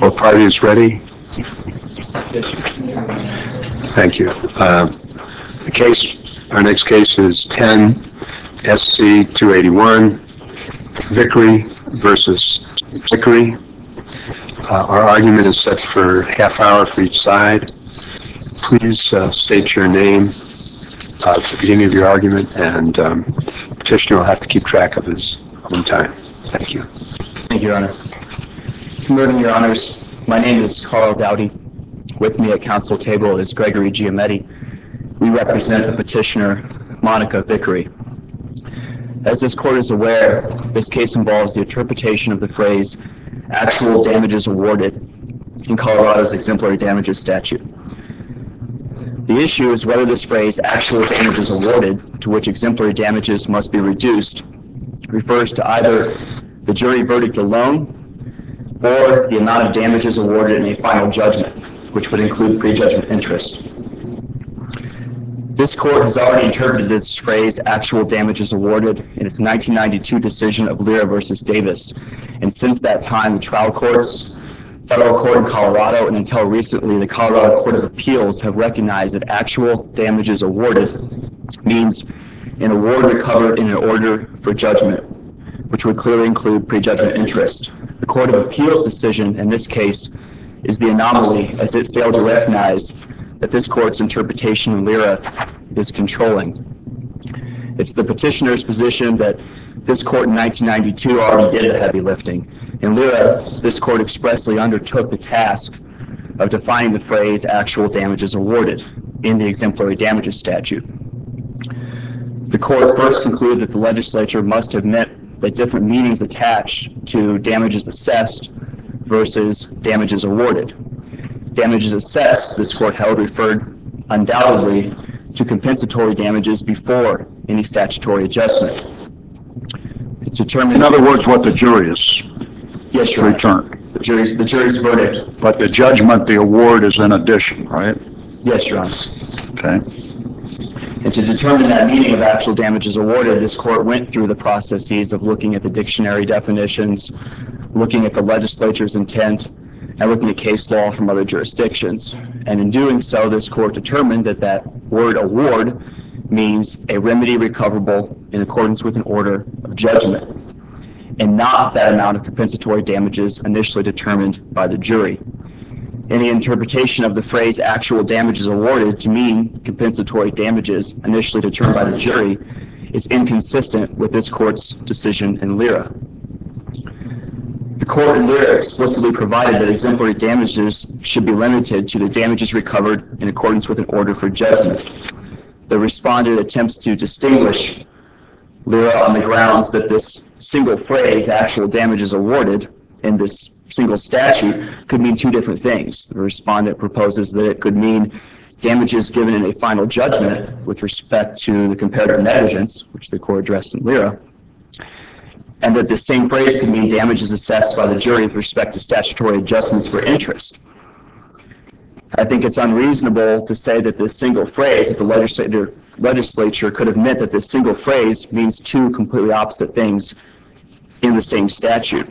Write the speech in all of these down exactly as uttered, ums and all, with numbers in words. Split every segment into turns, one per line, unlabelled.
Both parties ready? Thank you. Uh, the case, our next case is ten S C two eighty-one, Vickery versus Vickery. Uh, our argument is set for a half hour for each side. Please uh, state your name uh, at the beginning of your argument, and um, petitioner will have to keep track of his own time. Thank you.
Thank you, Your Honor. Good morning, Your Honors. My name is Carl Dowdy. With me at council table is Gregory Giametti. We represent the petitioner, Monica Vickery. As this court is aware, this case involves the interpretation of the phrase actual damages awarded in Colorado's exemplary damages statute. The issue is whether this phrase actual damages awarded, to which exemplary damages must be reduced, refers to either the jury verdict alone or the amount of damages awarded in a final judgment, which would include prejudgment interest. This court has already interpreted this phrase actual damages awarded in its nineteen ninety-two decision of Lira versus Davis. And since that time, the trial courts, federal court in Colorado, and until recently, the Colorado Court of Appeals have recognized that actual damages awarded means an award recovered in an order for judgment, which would clearly include prejudgment interest. The Court of Appeals decision in this case is the anomaly, as it failed to recognize that this court's interpretation in Lira is controlling. It's the petitioner's position that this court in nineteen ninety-two already did the heavy lifting. In Lira, this court expressly undertook the task of defining the phrase actual damages awarded in the exemplary damages statute. The court first concluded that the legislature must have meant that different meanings attached to damages assessed versus damages awarded. Damages assessed, this court held, referred undoubtedly to compensatory damages before any statutory adjustment. Determined,
in other words, what the jury is
yes, Your
returned.
Honor. The jury's, the jury's verdict.
But the judgment, the award is in addition, right?
Yes, Your Honor.
Okay.
And to determine that meaning of actual damages awarded, this court went through the processes of looking at the dictionary definitions, looking at the legislature's intent, and looking at case law from other jurisdictions. And in doing so, this court determined that that word award means a remedy recoverable in accordance with an order of judgment, and not that amount of compensatory damages initially determined by the jury. Any interpretation of the phrase actual damages awarded to mean compensatory damages initially determined by the jury is inconsistent with this court's decision in Lira. The court in Lira explicitly provided that exemplary damages should be limited to the damages recovered in accordance with an order for judgment. The respondent attempts to distinguish Lira on the grounds that this single phrase, actual damages awarded, in this single statute could mean two different things. The respondent proposes that it could mean damages given in a final judgment with respect to the comparative negligence, which the court addressed in Lira, and that the same phrase could mean damages assessed by the jury with respect to statutory adjustments for interest. I think it's unreasonable to say that this single phrase, that the legislature, legislature could have meant that this single phrase means two completely opposite things in the same statute.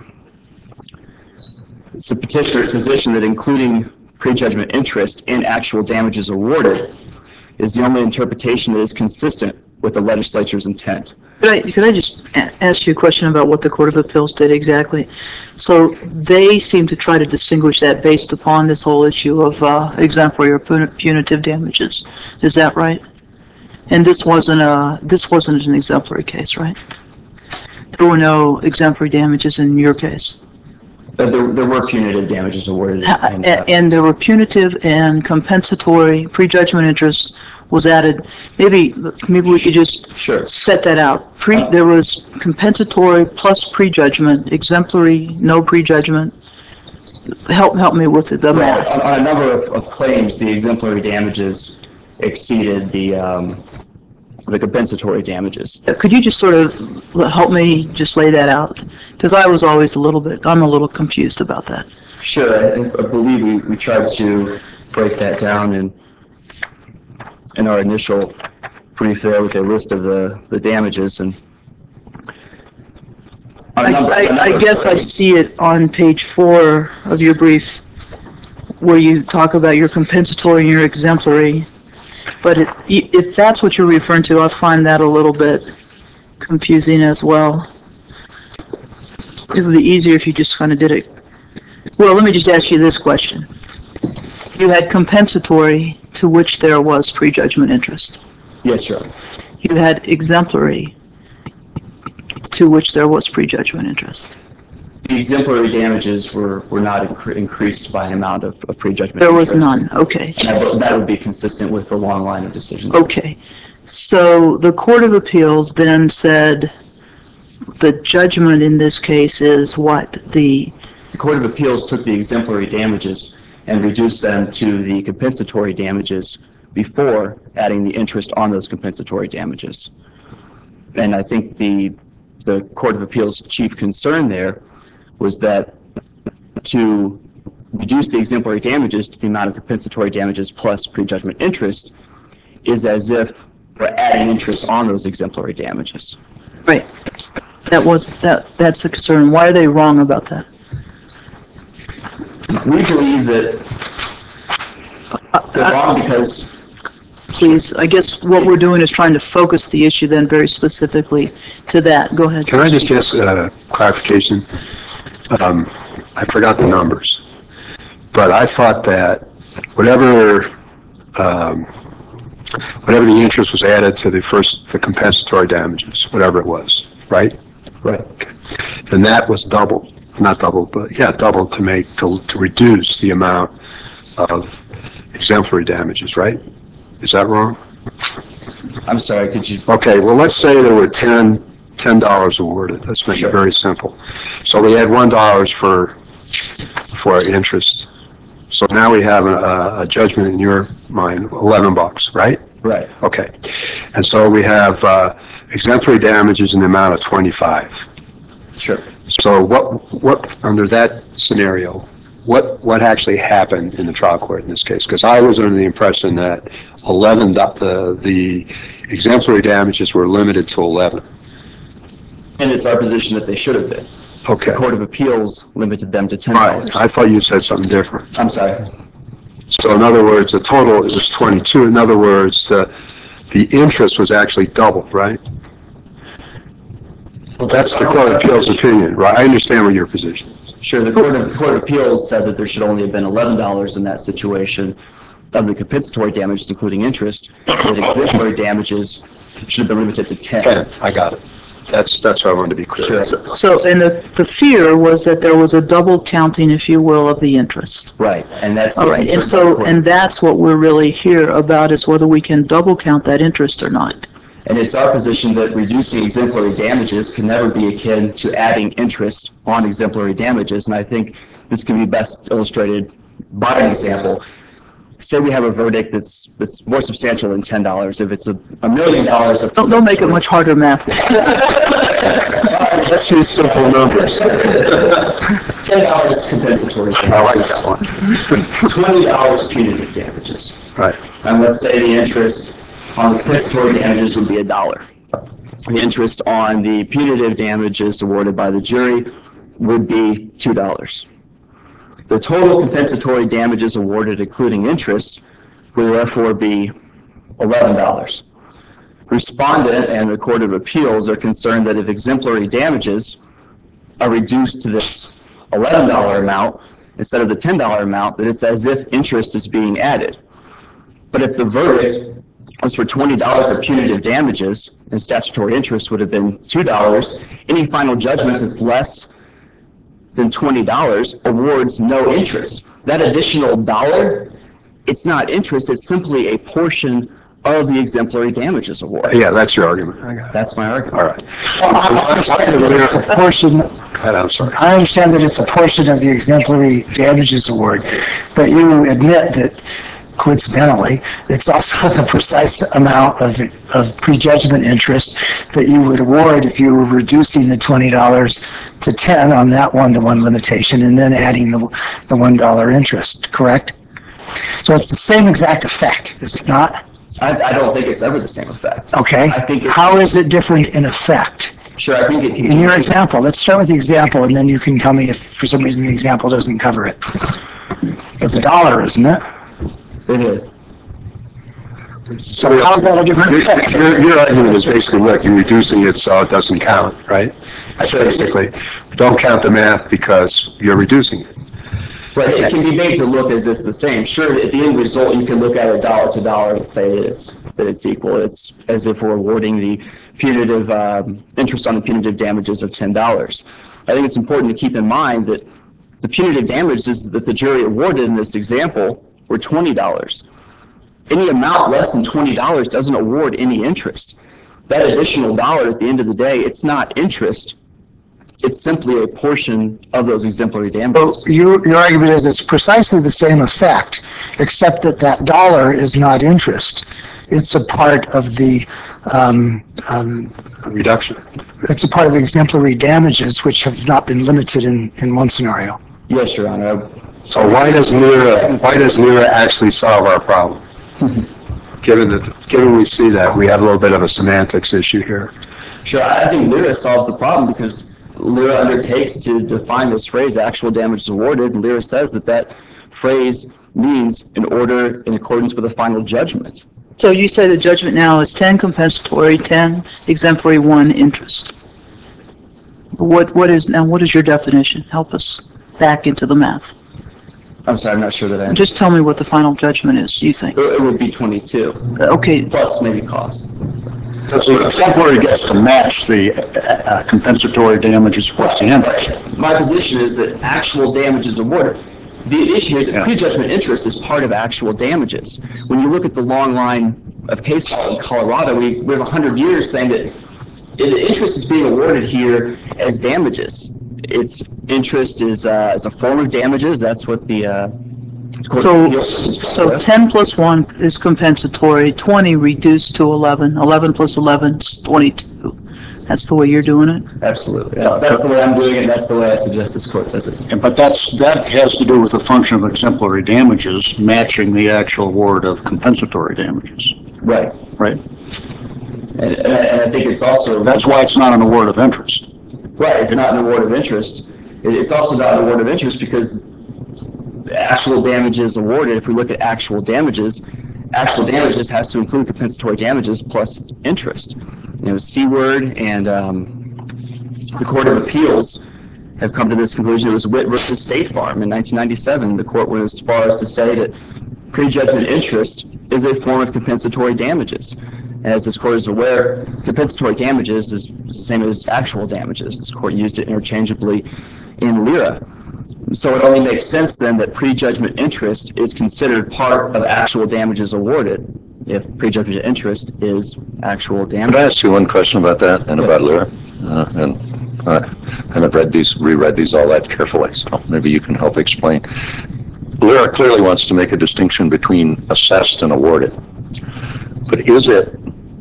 It's the petitioner's position that including prejudgment interest in actual damages awarded is the only interpretation that is consistent with the legislature's intent.
Could I, could I just ask you a question about what the Court of Appeals did exactly? So they seem to try to distinguish that based upon this whole issue of uh, exemplary or punitive damages. Is that right? And this wasn't a this wasn't an exemplary case, right? There were no exemplary damages in your case.
But there, there were punitive damages awarded.
And, uh, and there were punitive and compensatory prejudgment interest was added. Maybe maybe we could just
sure.
set that out. Pre, there was compensatory plus prejudgment, exemplary, no prejudgment. Help help me with the math.
Well, on a number of, of claims, the exemplary damages exceeded the um, the compensatory damages.
Could you just sort of help me just lay that out? Because I was always a little bit, I'm a little confused about that.
Sure, I, I believe we, we tried to break that down in in our initial brief there with a list of the, the damages. And
I, I, I guess I see it on page four of your brief. where you talk about your compensatory and your exemplary, but it, if that's what you're referring to, I find that a little bit confusing as well. It would be easier if you just kind of did it. Well, let me just ask you this question. You had compensatory to which there was prejudgment interest.
Yes, Your Honor.
You had exemplary to which there was prejudgment interest.
The exemplary damages were, were not incre- increased by an amount of, of prejudgment
There was
interest.
none, okay.
And that, would- that would be consistent with the long line of decisions.
Okay. So the Court of Appeals then said the judgment in this case is what? The
The Court of Appeals took the exemplary damages and reduced them to the compensatory damages before adding the interest on those compensatory damages. And I think the, the Court of Appeals' chief concern there was that to reduce the exemplary damages to the amount of compensatory damages plus prejudgment interest is as if we're adding interest on those exemplary damages.
Right. That was, that, that's the concern. Why are they wrong about that?
We believe that they're wrong because
Please, I guess what we're doing is trying to focus the issue then very specifically to that. Go ahead.
Can I just ask uh, clarification? Um, I forgot the numbers, but I thought that whatever um, whatever the interest was added to the first, the compensatory damages, whatever it was, right?
right.
Then that was doubled, not doubled, but yeah, doubled to make, to, to reduce the amount of exemplary damages, right? Is that wrong?
I'm sorry, could you?
Okay, well, let's say there were ten, ten dollars awarded. Let's make
Sure.
it very simple. So we had one dollar for, for interest. So now we have a, a judgment in your mind, eleven bucks, right?
Right.
Okay. And so we have uh, exemplary damages in the amount of twenty-five.
Sure.
So what, what, under that scenario, what, what actually happened in the trial court in this case? Because I was under the impression that eleven, the, the exemplary damages were limited to eleven.
And it's our position that they should have been.
Okay.
The Court of Appeals limited them to ten
All
dollars.
right, I thought you said something different.
I'm sorry.
So in other words, the total, it was twenty-two. In other words, the, the interest was actually doubled, right? That's the Court of Appeals opinion, right? I understand what your position is.
Sure, the Court of, the Court of Appeals said that there should only have been eleven dollars in that situation of the compensatory damages, including interest, that exemplary damages should have been limited to ten.
ten, I got it. That's, that's what I wanted to be clear.
Sure.
So, and the, the fear was that there was a double counting, if you will, of the interest.
Right, and that's the
All right,
concern
and
by the
so,
Court.
and that's what we're really here about, is whether we can double count that interest or not.
And it's our position that reducing exemplary damages can never be akin to adding interest on exemplary damages. And I think this can be best illustrated by an example. Say we have a verdict that's, that's more substantial than ten dollars. If it's a, a million dollars of...
Don't, don't make it much harder math.
Let's use simple numbers.
ten dollars compensatory
I like
damages.
that one.
twenty dollars punitive damages.
Right.
And let's say the interest on the compensatory damages would be a dollar. The interest on the punitive damages awarded by the jury would be two dollars. The total compensatory damages awarded, including interest, would therefore be eleven dollars. Respondent and the Court of Appeals are concerned that if exemplary damages are reduced to this eleven dollar amount instead of the ten dollar amount, that it's as if interest is being added. But if the verdict was for twenty dollars of punitive damages and statutory interest would have been two dollars, any final judgment that's less than twenty dollars awards no interest. That additional dollar, it's not interest, it's simply a portion of the exemplary damages award.
Yeah, that's your argument. I got it.
That's my argument.
All right.
Well, I understand that it's a portion,
Go ahead, I'm sorry.
I understand that it's a portion of the exemplary damages award, but you admit that coincidentally, it's also the precise amount of, of prejudgment interest that you would award if you were reducing the twenty dollars to ten on that one-to-one limitation and then adding the, the one dollar interest, correct? So it's the same exact effect, is it not?
I, I don't think it's ever the same effect.
Okay.
I think it-
How is it different in effect?
Sure, I think it can
In your
be,
example, let's start with the example and then you can tell me if for some reason the example doesn't cover it. It's a dollar, isn't it?
It is.
So how's that a different effect?
Your, your argument is basically, look, you're reducing it so it doesn't count, right? That's basically, don't count the math because you're reducing it.
Right, it can be made to look as it's the same. Sure, at the end result, you can look at it dollar to dollar and say that it's that it's equal. It's as if we're awarding the punitive um, interest on the punitive damages of ten dollars. I think it's important to keep in mind that the punitive damages that the jury awarded in this example were twenty dollars. Any amount less than twenty dollars doesn't award any interest. That additional dollar at the end of the day, it's not interest. It's simply a portion of those exemplary damages.
So your, your argument is it's precisely the same effect, except that that dollar is not interest. It's a part of the, um, um,
Reduction.
it's a part of the exemplary damages, which have not been limited in, in one scenario.
Yes, Your Honor.
So why does Lira, why does Lira actually solve our problem? Given that, given we see that, we have a little bit of a semantics issue here.
Sure, I think Lira solves the problem because Lira undertakes to define this phrase, actual damages awarded, and Lira says that that phrase means an order in accordance with a final judgment.
So you say the judgment now is ten compensatory, ten exemplary, one interest. What, what is, now what is your definition? Help us back into the math.
I'm sorry, I'm not sure that I...
Just tell me what the final judgment is, you think.
It would be twenty-two,
Uh, Okay,
plus maybe cost.
Because the exemplary gets to match the uh, uh, compensatory damages plus the interest.
My position is that actual damages awarded. The issue is that
Yeah.
prejudgment interest is part of actual damages. When you look at the long line of case law in Colorado, we, we have one hundred years saying that the interest is being awarded here as damages. Its interest is uh, as a form of damages. That's what the uh, Court of
so,
Appeals is
so
for.
ten plus one is compensatory, twenty reduced to eleven, eleven plus eleven is twenty-two. That's the way you're doing it?
Absolutely. That's, that's the way I'm doing it. That's the way I suggest this court does it.
And- But that's, that has to do with the function of exemplary damages matching the actual award of compensatory damages,
Right.
right?
And, and, I, and I think it's also
That's why it's not an award of interest.
right. It's not an award of interest. It, it's also not an award of interest because the actual damages awarded, if we look at actual damages, actual damages has to include compensatory damages plus interest. You know, Seaward and um, the Court of Appeals have come to this conclusion. It was Witt versus State Farm in nineteen ninety-seven. The court went as far as to say that prejudgment interest is a form of compensatory damages. As this court is aware, compensatory damages is the same as actual damages. This court used it interchangeably in Lira. So it only makes sense then that prejudgment interest is considered part of actual damages awarded if prejudgment interest is actual
Could I
damage.
ask you one question about that and about Lyra? Uh, and uh, I haven't read these, reread these all that carefully, so maybe you can help explain. Lyra clearly wants to make a distinction between assessed and awarded, but is it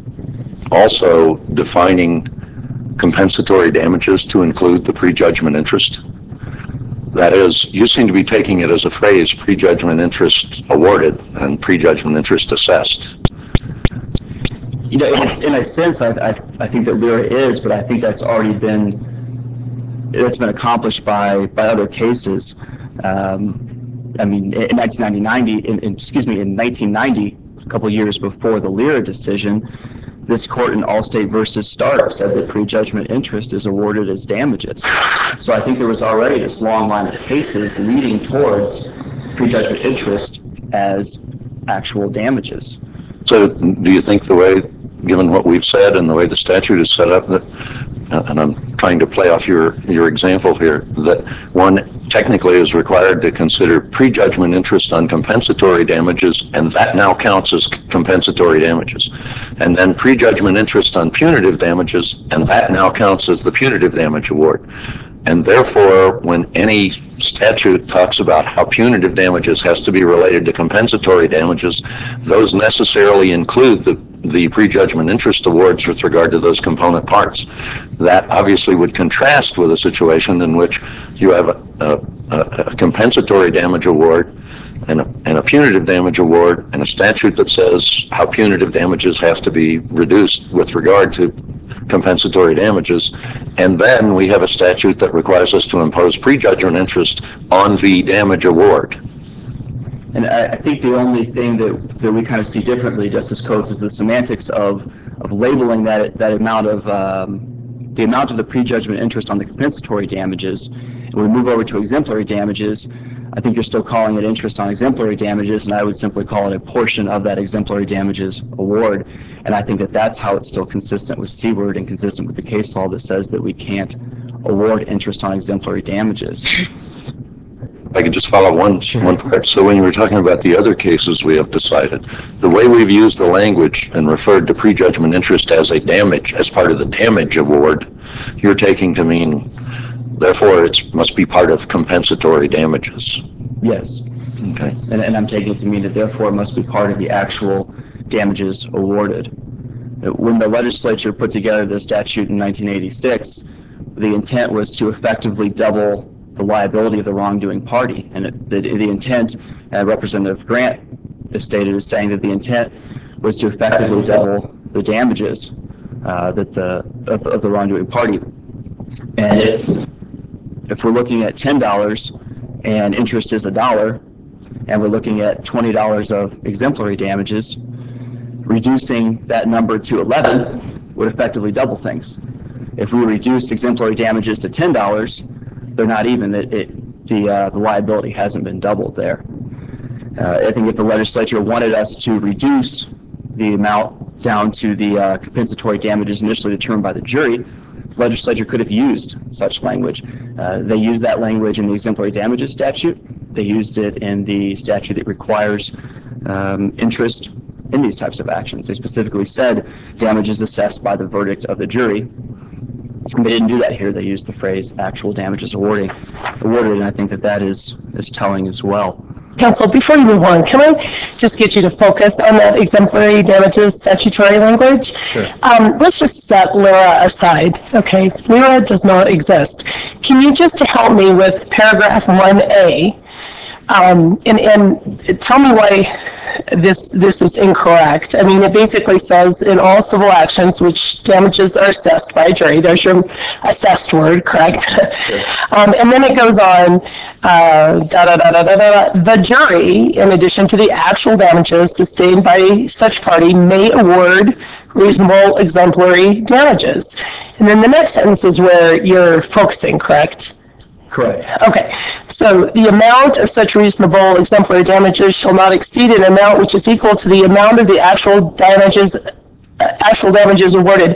also defining compensatory damages to include the prejudgment interest? That is, you seem to be taking it as a phrase, prejudgment interest awarded and prejudgment interest assessed.
You know, in a, in a sense, I, I, I think that Lira is, but I think that's already been, that's been accomplished by, by other cases. Um, I mean, in nineteen ninety, in, in, excuse me, in nineteen ninety, a couple of years before the Lira decision, this court in Allstate versus Stark said that prejudgment interest is awarded as damages. So I think there was already this long line of cases leading towards prejudgment interest as actual damages.
So do you think the way, given what we've said and the way the statute is set up, that, and I'm trying to play off your, your example here, that one technically is required to consider prejudgment interest on compensatory damages, and that now counts as compensatory damages. And then prejudgment interest on punitive damages, and that now counts as the punitive damage award. And therefore, when any statute talks about how punitive damages has to be related to compensatory damages, those necessarily include the, the prejudgment interest awards with regard to those component parts. That obviously would contrast with a situation in which you have a, a, a compensatory damage award and a, and a punitive damage award and a statute that says how punitive damages have to be reduced with regard to compensatory damages, and then we have a statute that requires us to impose prejudgment interest on the damage award.
And I, I think the only thing that, that we kind of see differently, Justice Coates, is the semantics of, of labeling that, that amount of, um, the amount of the prejudgment interest on the compensatory damages. When we move over to exemplary damages, I think you're still calling it interest on exemplary damages, and I would simply call it a portion of that exemplary damages award. And I think that that's how it's still consistent with Seaward and consistent with the case law that says that we can't award interest on exemplary damages.
If I could just follow one, one part. So when you were talking about the other cases we have decided, the way we've used the language and referred to prejudgment interest as a damage, as part of the damage award, you're taking to mean, therefore, it must be part of compensatory damages.
Yes.
Okay.
And, and I'm taking it to mean that therefore it must be part of the actual damages awarded. When the legislature put together the statute in nineteen eighty-six, the intent was to effectively double the liability of the wrongdoing party. And it, the, the intent, uh, Representative Grant has stated, is saying that the intent was to effectively double the damages uh, that the of, of the wrongdoing party. And if if we're looking at ten dollars and interest is a dollar, and we're looking at twenty dollars of exemplary damages, reducing that number to eleven would effectively double things. If we reduce exemplary damages to ten dollars, they're not even. It, it, the, uh, the liability hasn't been doubled there. Uh, I think if the legislature wanted us to reduce the amount down to the uh, compensatory damages initially determined by the jury, the legislature could have used such language. Uh, they used that language in the exemplary damages statute. They used it in the statute that requires um, interest in these types of actions. They specifically said damages assessed by the verdict of the jury. And they didn't do that here. They used the phrase actual damages awarding, awarded, and I think that that is, is telling as well.
Counsel, before you move on, can I just get you to focus on that exemplary damages statutory language?
Sure.
Um, let's just set LIRA aside, okay? LIRA does not exist. Can you just help me with paragraph one A um, and, and tell me why this this is incorrect? I mean, it basically says in all civil actions which damages are assessed by a jury, there's your assessed word, correct?
Sure.
um, and then it goes on, uh, da, da, da, da, da, da, the jury, in addition to the actual damages sustained by such party, may award reasonable exemplary damages. And then the next sentence is where you're focusing, correct?
Correct.
Okay, so the amount of such reasonable exemplary damages shall not exceed an amount which is equal to the amount of the actual damages, uh, actual damages awarded.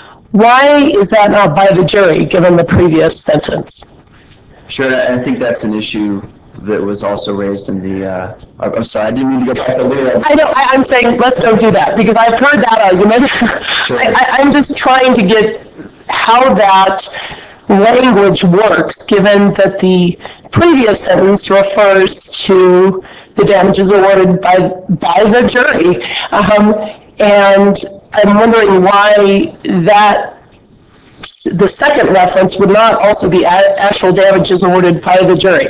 Why is that not by the jury, given the previous sentence?
Sure, I think that's an issue that was also raised in the, uh, I'm sorry, I didn't mean to go back to LIRA.
I know, I, I'm saying, let's don't do that, because I've heard that argument.
Sure.
I, I, I'm just trying to get how that language works, given that the previous sentence refers to the damages awarded by by the jury. Um, and I'm wondering why that, the second reference would not also be a, actual damages awarded by the jury.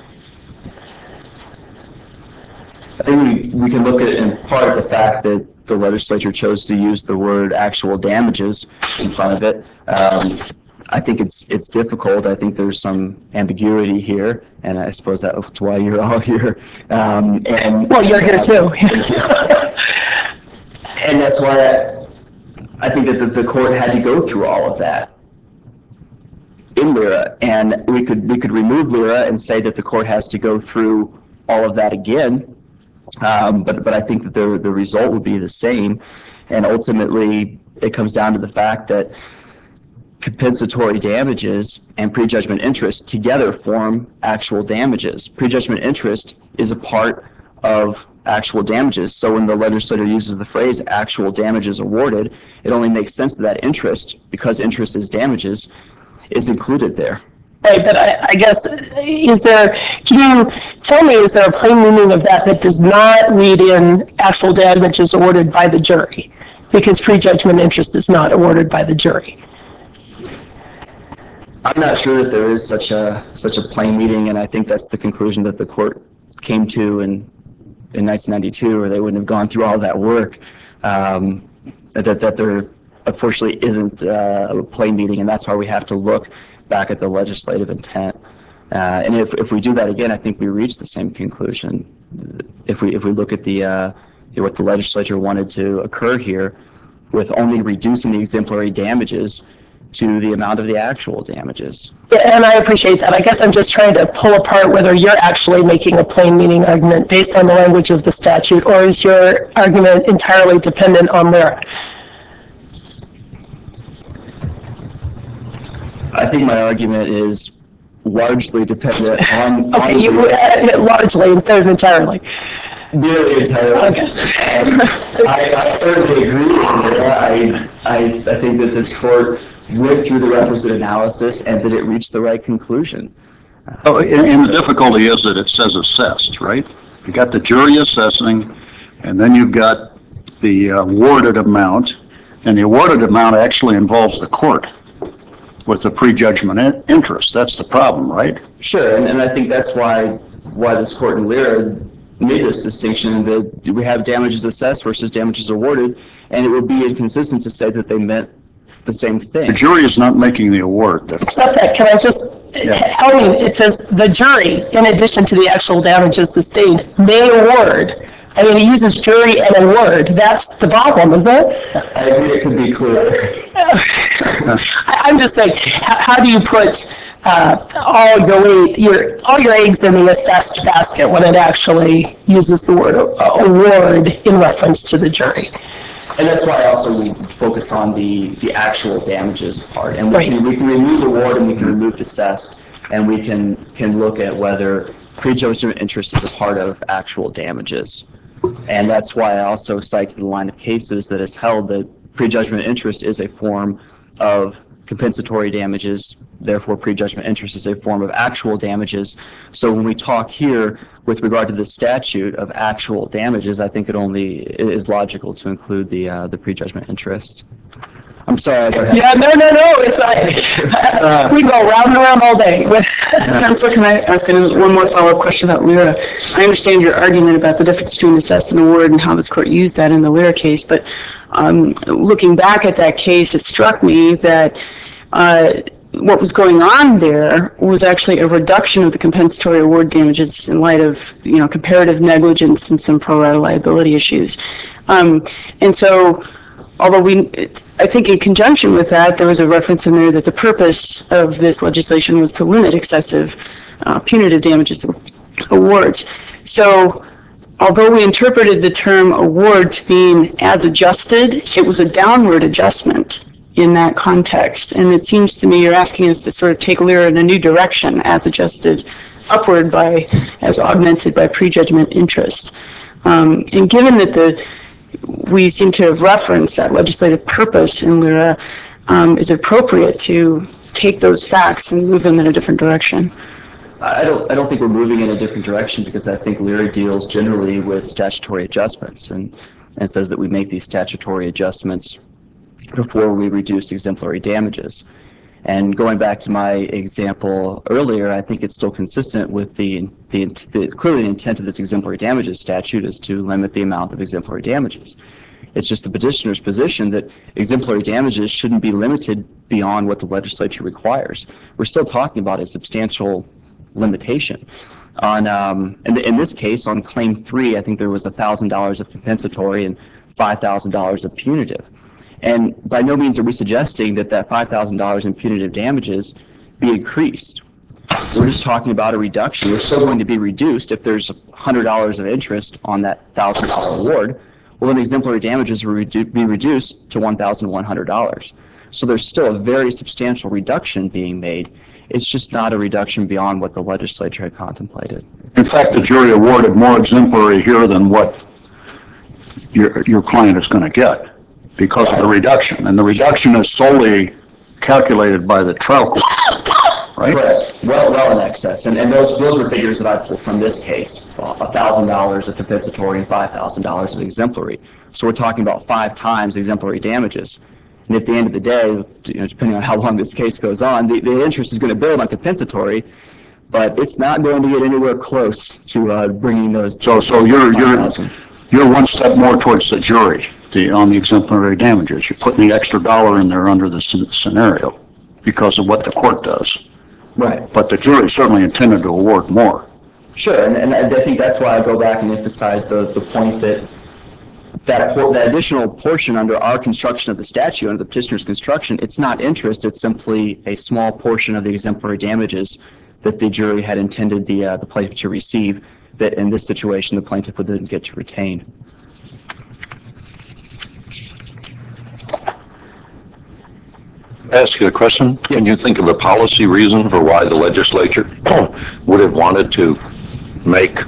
I think we, we can look at it in part of the fact that the legislature chose to use the word actual damages in front of it. Um, I think it's it's difficult. I think there's some ambiguity here, and I suppose that's why you're all here. Um, and
Well, you're here too.
And that's why I, I think that the, the court had to go through all of that in LIRA, and we could we could remove LIRA and say that the court has to go through all of that again. Um, but but I think that the the result would be the same, and ultimately it comes down to the fact that compensatory damages and prejudgment interest together form actual damages. Prejudgment interest is a part of actual damages. So when the legislator uses the phrase actual damages awarded, it only makes sense that that interest, because interest is damages, is included there.
Right, but I, I guess, is there, can you tell me, is there a plain meaning of that that does not read in actual damages awarded by the jury? Because prejudgment interest is not awarded by the jury.
I'm not sure that there is such a such a plain meaning, and I think that's the conclusion that the court came to in in nineteen ninety-two, or they wouldn't have gone through all that work. Um, that that there unfortunately isn't uh, a plain meaning, and that's why we have to look back at the legislative intent. Uh, and if, if we do that again, I think we reach the same conclusion. If we if we look at the uh, what the legislature wanted to occur here, with only reducing the exemplary damages to the amount of the actual damages.
Yeah, and I appreciate that. I guess I'm just trying to pull apart whether you're actually making a plain meaning argument based on the language of the statute, or is your argument entirely dependent on lyra?
I think my argument is largely dependent on.
Okay,
on
you
the,
uh, largely instead of entirely.
Nearly entirely.
Okay.
Um, I, I certainly agree with you. I, I, I think that this court went through the requisite analysis and that it reached the right conclusion.
Oh, and, and the difficulty is that it says assessed, right? You got the jury assessing, and then you've got the awarded amount, and the awarded amount actually involves the court with the prejudgment in- interest. That's the problem, right?
Sure, and, and I think that's why why this court in Lyra made this distinction that we have damages assessed versus damages awarded, and it would be inconsistent to say that they meant the same thing.
The jury is not making the award. The-
Except that, can I just,
Yeah.
help me, it says the jury, in addition to the actual damages sustained, may award. I mean, it uses jury and award. That's the problem, isn't it?
I agree it could be clearer.
I- I'm just saying, how, how do you put uh, all your weight, your all your eggs in the assessed basket when it actually uses the word uh, award in reference to the jury?
And that's why I also focus on the, the actual damages part. And we
Right.
can, we can remove award and we can remove assessed, and we can, can look at whether prejudgment interest is a part of actual damages. And that's why I also cite the line of cases that has held that prejudgment interest is a form of compensatory damages, therefore prejudgment interest is a form of actual damages. So when we talk here with regard to the statute of actual damages, I think it only is logical to include the uh, the prejudgment interest. I'm sorry. I don't have
Yeah, no, no, no, it's, uh, we go round and round all day.
Councilor, can I ask one more follow-up question about Lyra? I understand your argument about the difference between assess and award and how this court used that in the Lyra case, but um, looking back at that case, it struck me that uh, what was going on there was actually a reduction of the compensatory award damages in light of, you know, comparative negligence and some pro rata liability issues. Um, and so, although we, I think in conjunction with that, there was a reference in there that the purpose of this legislation was to limit excessive uh, punitive damages awards. So although we interpreted the term award to mean as adjusted, it was a downward adjustment in that context. And it seems to me you're asking us to sort of take Lyra in a new direction as adjusted upward by, as augmented by prejudgment interest. Um, and given that the we seem to have referenced that legislative purpose in Lyra, um, is it appropriate to take those facts and move them in a different direction?
I don't, I don't think we're moving in a different direction because I think Lyra deals generally with statutory adjustments and, and says that we make these statutory adjustments before we reduce exemplary damages. And going back to my example earlier, I think it's still consistent with the, the, the clearly the intent of this exemplary damages statute is to limit the amount of exemplary damages. It's just the petitioner's position that exemplary damages shouldn't be limited beyond what the legislature requires. We're still talking about a substantial limitation. On um, in, in this case, on claim three, I think there was one thousand dollars of compensatory and five thousand dollars of punitive. And by no means are we suggesting that that five thousand dollars in punitive damages be increased. We're just talking about a reduction. We're still going to be reduced if there's one hundred dollars of interest on that one thousand dollars award. Well, then exemplary damages will redu- be reduced to one thousand one hundred dollars. So there's still a very substantial reduction being made. It's just not a reduction beyond what the legislature had contemplated.
In fact, the jury awarded more exemplary here than what your, your client is going to get because of the reduction. And the reduction is solely calculated by the trial court, right?
Correct. Well, well in excess. And, and those, those were figures that I pulled from this case, one thousand dollars of compensatory and five thousand dollars of exemplary. So we're talking about five times exemplary damages. And at the end of the day, you know, depending on how long this case goes on, the, the interest is going to build on compensatory, but it's not going to get anywhere close to uh, bringing those.
So, so you're, you're, you're one step more towards the jury the, on the exemplary damages. You're putting the extra dollar in there under the scenario because of what the court does.
Right.
But the jury certainly intended to award more.
Sure, and, and I think that's why I go back and emphasize the, the point that that, por- that additional portion under our construction of the statute, under the petitioner's construction, it's not interest, it's simply a small portion of the exemplary damages that the jury had intended the, uh, the plaintiff to receive, that in this situation the plaintiff would then get to retain.
Ask you a question. Can you think of a policy reason for why the legislature would have wanted to make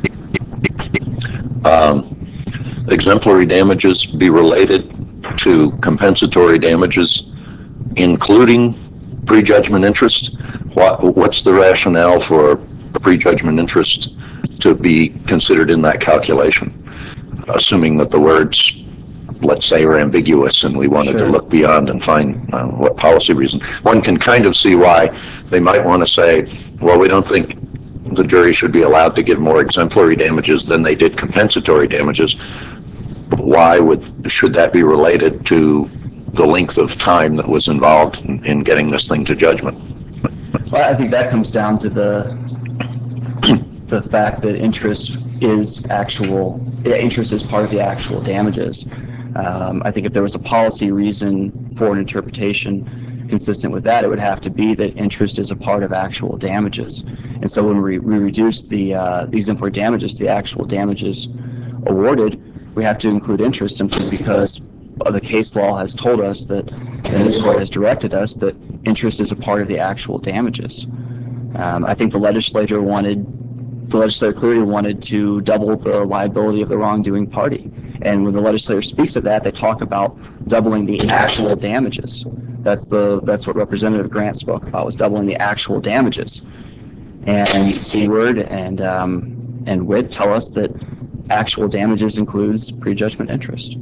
um, exemplary damages be related to compensatory damages, including prejudgment interest? What, what's the rationale for a prejudgment interest to be considered in that calculation, assuming that the words, let's say, are ambiguous and we wanted
Sure.
to look beyond and find uh, what policy reason? One can kind of see why they might want to say, well, we don't think the jury should be allowed to give more exemplary damages than they did compensatory damages. Why would should that be related to the length of time that was involved in, in getting this thing to judgment?
Well, I think that comes down to the the fact that interest is actual, interest is part of the actual damages. Um, I think if there was a policy reason for an interpretation consistent with that, it would have to be that interest is a part of actual damages. And so when we, we reduce the, uh, the exemplary damages to the actual damages awarded, we have to include interest simply because the case law has told us that, and this court has directed us, that interest is a part of the actual damages. Um, I think the legislature wanted, the legislature clearly wanted to double the liability of the wrongdoing party. And when the legislature speaks of that, they talk about doubling the actual damages. That's the that's what Representative Grant spoke about, was doubling the actual damages. And Seward and um, and Witt tell us that actual damages includes prejudgment interest.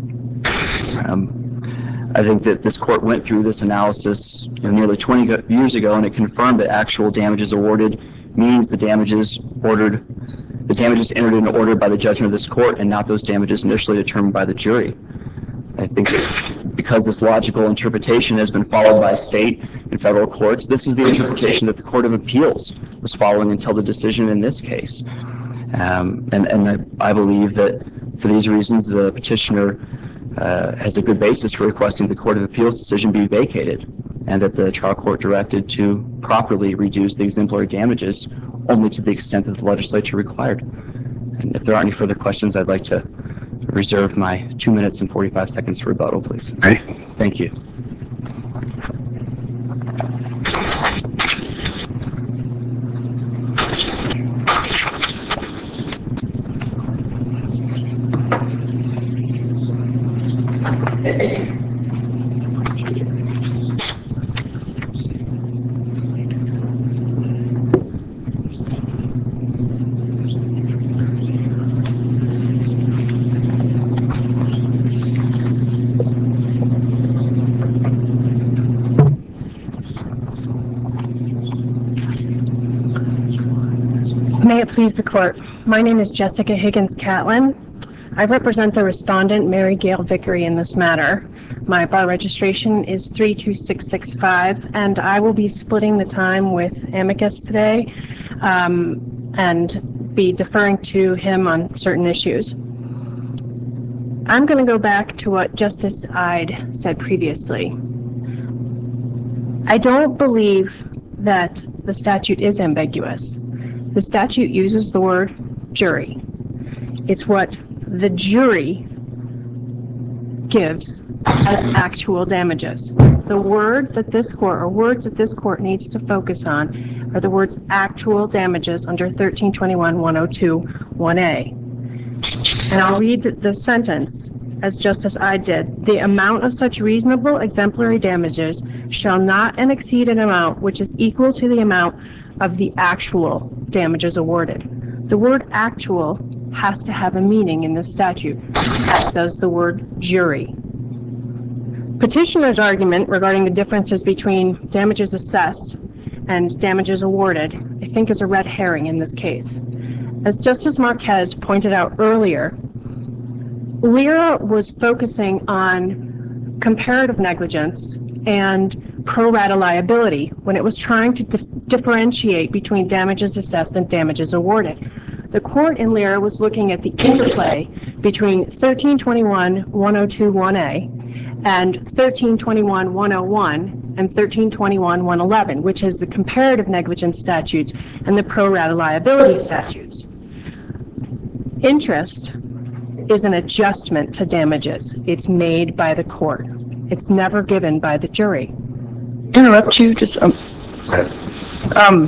Um, I think that this court went through this analysis you know, nearly twenty years ago, and it confirmed that actual damages awarded means the damages ordered, the damages entered into order by the judgment of this court, and not those damages initially determined by the jury. I think that because this logical interpretation has been followed by state and federal courts, this is the interpretation that the Court of Appeals was following until the decision in this case. Um, and and I, I believe that for these reasons, the petitioner uh, has a good basis for requesting the Court of Appeals decision be vacated, and that the trial court directed to properly reduce the exemplary damages only to the extent that the legislature required. And if there aren't any further questions, I'd like to reserve my two minutes and forty-five seconds for rebuttal, please.
Okay.
Thank you.
May it please the court. My name is Jessica Higgins Catlin. I represent the respondent, Mary Gail Vickery, in this matter. My bar registration is three two six six five, and I will be splitting the time with amicus today um, and be deferring to him on certain issues. I'm going to go back to what Justice Ide said previously. I don't believe that the statute is ambiguous. The statute uses the word jury. It's what the jury gives as actual damages. The word that this court, or words that this court needs to focus on are the words actual damages under thirteen twenty-one one oh two one A. And I'll read the sentence as Justice Ide did. The amount of such reasonable exemplary damages shall not exceed an amount which is equal to the amount of the actual damages awarded. The word actual has to have a meaning in this statute, as does the word jury. Petitioner's argument regarding the differences between damages assessed and damages awarded, I think, is a red herring in this case. As Justice Marquez pointed out earlier, LIRA was focusing on comparative negligence and pro rata liability when it was trying to de- differentiate between damages assessed and damages awarded. The court in Lyra was looking at the interplay between thirteen twenty-one dash one oh two dash one A and thirteen twenty-one dash one oh one and thirteen twenty-one dash one eleven, which is the comparative negligence statutes and the pro rata liability statutes. Interest is an adjustment to damages. It's made by the court. It's never given by the jury.
Interrupt you, just, um, um,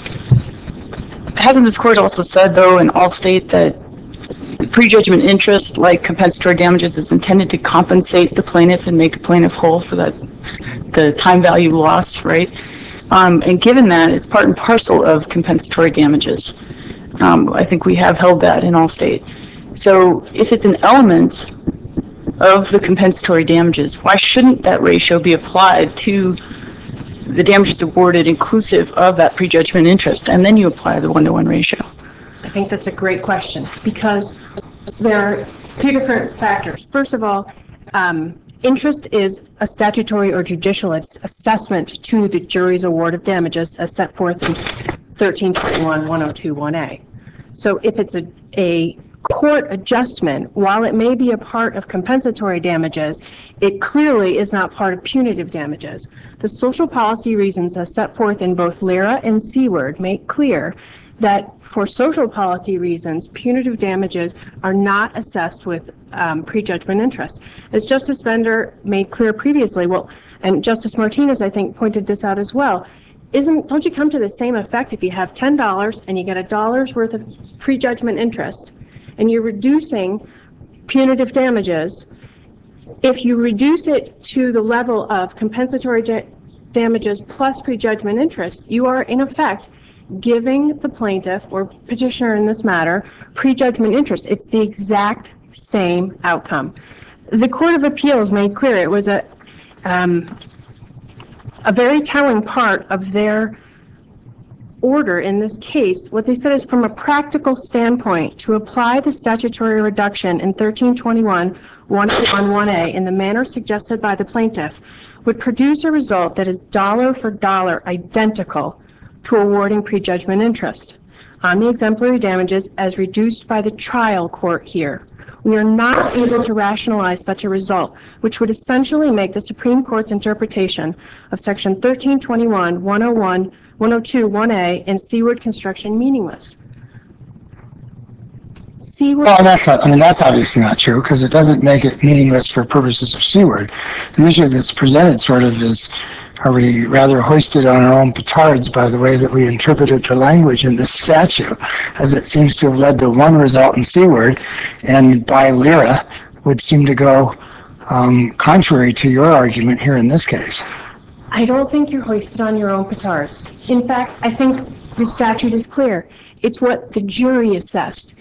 hasn't this court also said, though, in Allstate that prejudgment interest, like compensatory damages, is intended to compensate the plaintiff and make the plaintiff whole for that, the time value loss, right? Um, and given that, it's part and parcel of compensatory damages. Um, I think we have held that in Allstate. So if it's an element of the compensatory damages, why shouldn't that ratio be applied to the damages awarded inclusive of that prejudgment interest, and then you apply the one-to-one ratio?
I think that's a great question, because there are two different factors. First of all, um, interest is a statutory or judicial assessment to the jury's award of damages as set forth in thirteen twenty-one dash one oh two dash one A. So if it's a, a court adjustment, while it may be a part of compensatory damages, it clearly is not part of punitive damages. The social policy reasons as set forth in both Lyra and Seaward make clear that for social policy reasons, punitive damages are not assessed with um, prejudgment interest. As Justice Bender made clear previously, well, and Justice Martinez, I think, pointed this out as well, isn't, don't you come to the same effect if you have ten dollars and you get a dollar's worth of prejudgment interest, and you're reducing punitive damages? If you reduce it to the level of compensatory damages plus prejudgment interest, you are in effect giving the plaintiff or petitioner in this matter prejudgment interest. It's the exact same outcome. The Court of Appeals made clear it was a um, a very telling part of their order in this case. What they said is, from a practical standpoint, to apply the statutory reduction in thirteen twenty-one dash one oh one dash one A in the manner suggested by the plaintiff would produce a result that is dollar for dollar identical to awarding prejudgment interest on the exemplary damages as reduced by the trial court here. We are not able to rationalize such a result, which would essentially make the Supreme Court's interpretation of Section thirteen twenty-one dash one oh one, one oh two, one A in Seaward construction meaningless. Seaward.
Well, that's not, I mean, that's obviously not true, because it doesn't make it meaningless for purposes of Seaward. The issue that's presented sort of is, are we rather hoisted on our own petards by the way that we interpreted the language in this statute, as it seems to have led to one result in Seaward, and by Lyra would seem to go um, contrary to your argument here in this case.
I don't think you're hoisted on your own petards. In fact, I think the statute is clear. It's what the jury assessed.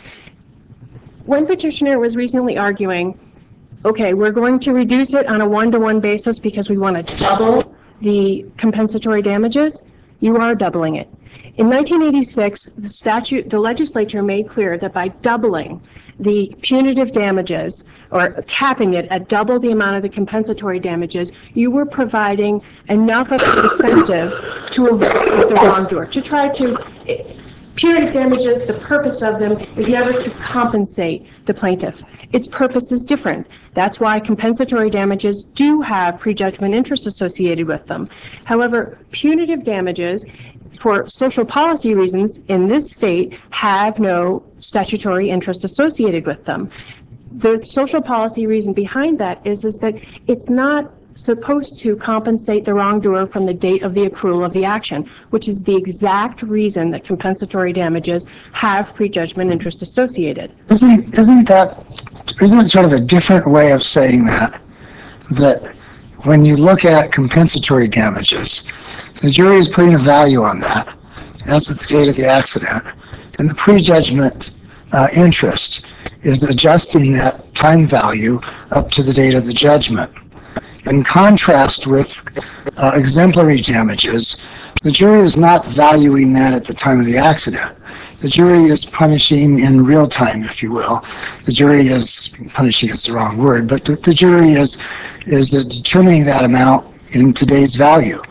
When petitioner was recently arguing, okay, we're going to reduce it on a one-to-one basis because we want to double the compensatory damages, you are doubling it. In nineteen eighty-six, the statute, the legislature made clear that by doubling the punitive damages, or capping it at double the amount of the compensatory damages, you were providing enough of an incentive to avoid the wrongdoer, to try to, punitive damages, the purpose of them is never to compensate the plaintiff. Its purpose is different. That's why compensatory damages do have prejudgment interest associated with them. However, punitive damages, for social policy reasons in this state, have no statutory interest associated with them. The social policy reason behind that is, is that it's not supposed to compensate the wrongdoer from the date of the accrual of the action, which is the exact reason that compensatory damages have prejudgment interest associated.
Isn't, isn't that, isn't it sort of a different way of saying that, that when you look at compensatory damages, the jury is putting a value on that as of the date of the accident, and the prejudgment uh, interest is adjusting that time value up to the date of the judgment. In contrast with uh, exemplary damages, the jury is not valuing that at the time of the accident. The jury is punishing in real time, if you will. The jury is, punishing is the wrong word, but the, the jury is, is uh, determining that amount in today's value.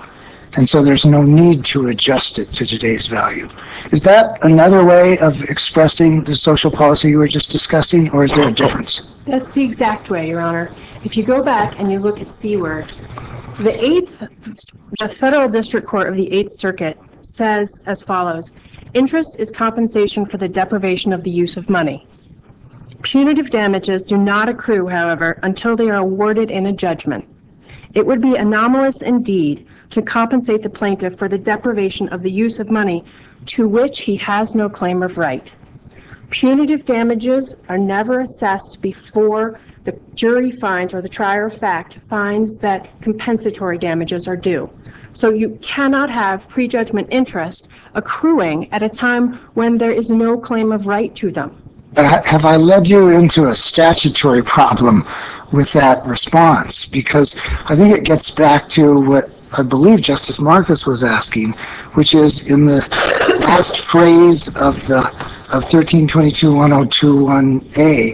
and so there's no need to adjust it to today's value. Is that another way of expressing the social policy you were just discussing, or is there a difference?
That's the exact way, Your Honor. If you go back and you look at C-word, the eighth, the Federal District Court of the Eighth Circuit says as follows: interest is compensation for the deprivation of the use of money. Punitive damages do not accrue, however, until they are awarded in a judgment. It would be anomalous indeed to compensate the plaintiff for the deprivation of the use of money to which he has no claim of right. Punitive damages are never assessed before the jury finds, or the trier of fact finds, that compensatory damages are due. So you cannot have prejudgment interest accruing at a time when there is no claim of right to them.
But ha- have I led you into a statutory problem with that response? Because I think it gets back to what I believe Justice Marcus was asking, which is in the last phrase of the of thirteen twenty-two one oh two one A,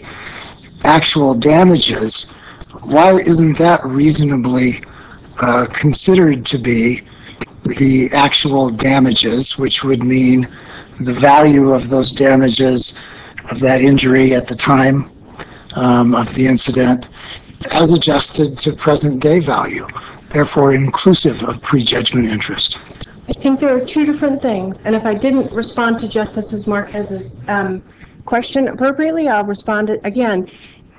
actual damages. Why isn't that reasonably uh, considered to be the actual damages, which would mean the value of those damages of that injury at the time um, of the incident as adjusted to present day value, therefore inclusive of prejudgment interest?
I think there are two different things, and if I didn't respond to Justice Marquez's um, question appropriately, I'll respond it again.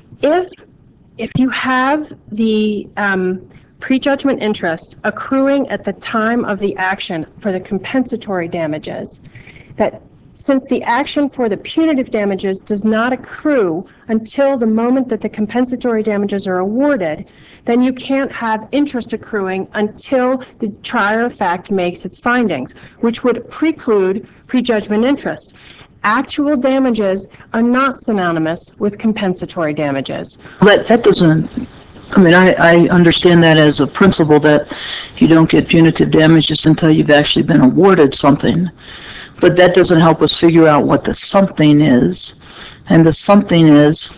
If if you have the um, prejudgment interest accruing at the time of the action for the compensatory damages, that since the action for the punitive damages does not accrue until the moment that the compensatory damages are awarded, then you can't have interest accruing until the trier of fact makes its findings, which would preclude prejudgment interest. Actual damages are not synonymous with compensatory damages.
That, that doesn't, I mean, I, I understand that as a principle that you don't get punitive damages until you've actually been awarded something. But that doesn't help us figure out what the something is. And the something is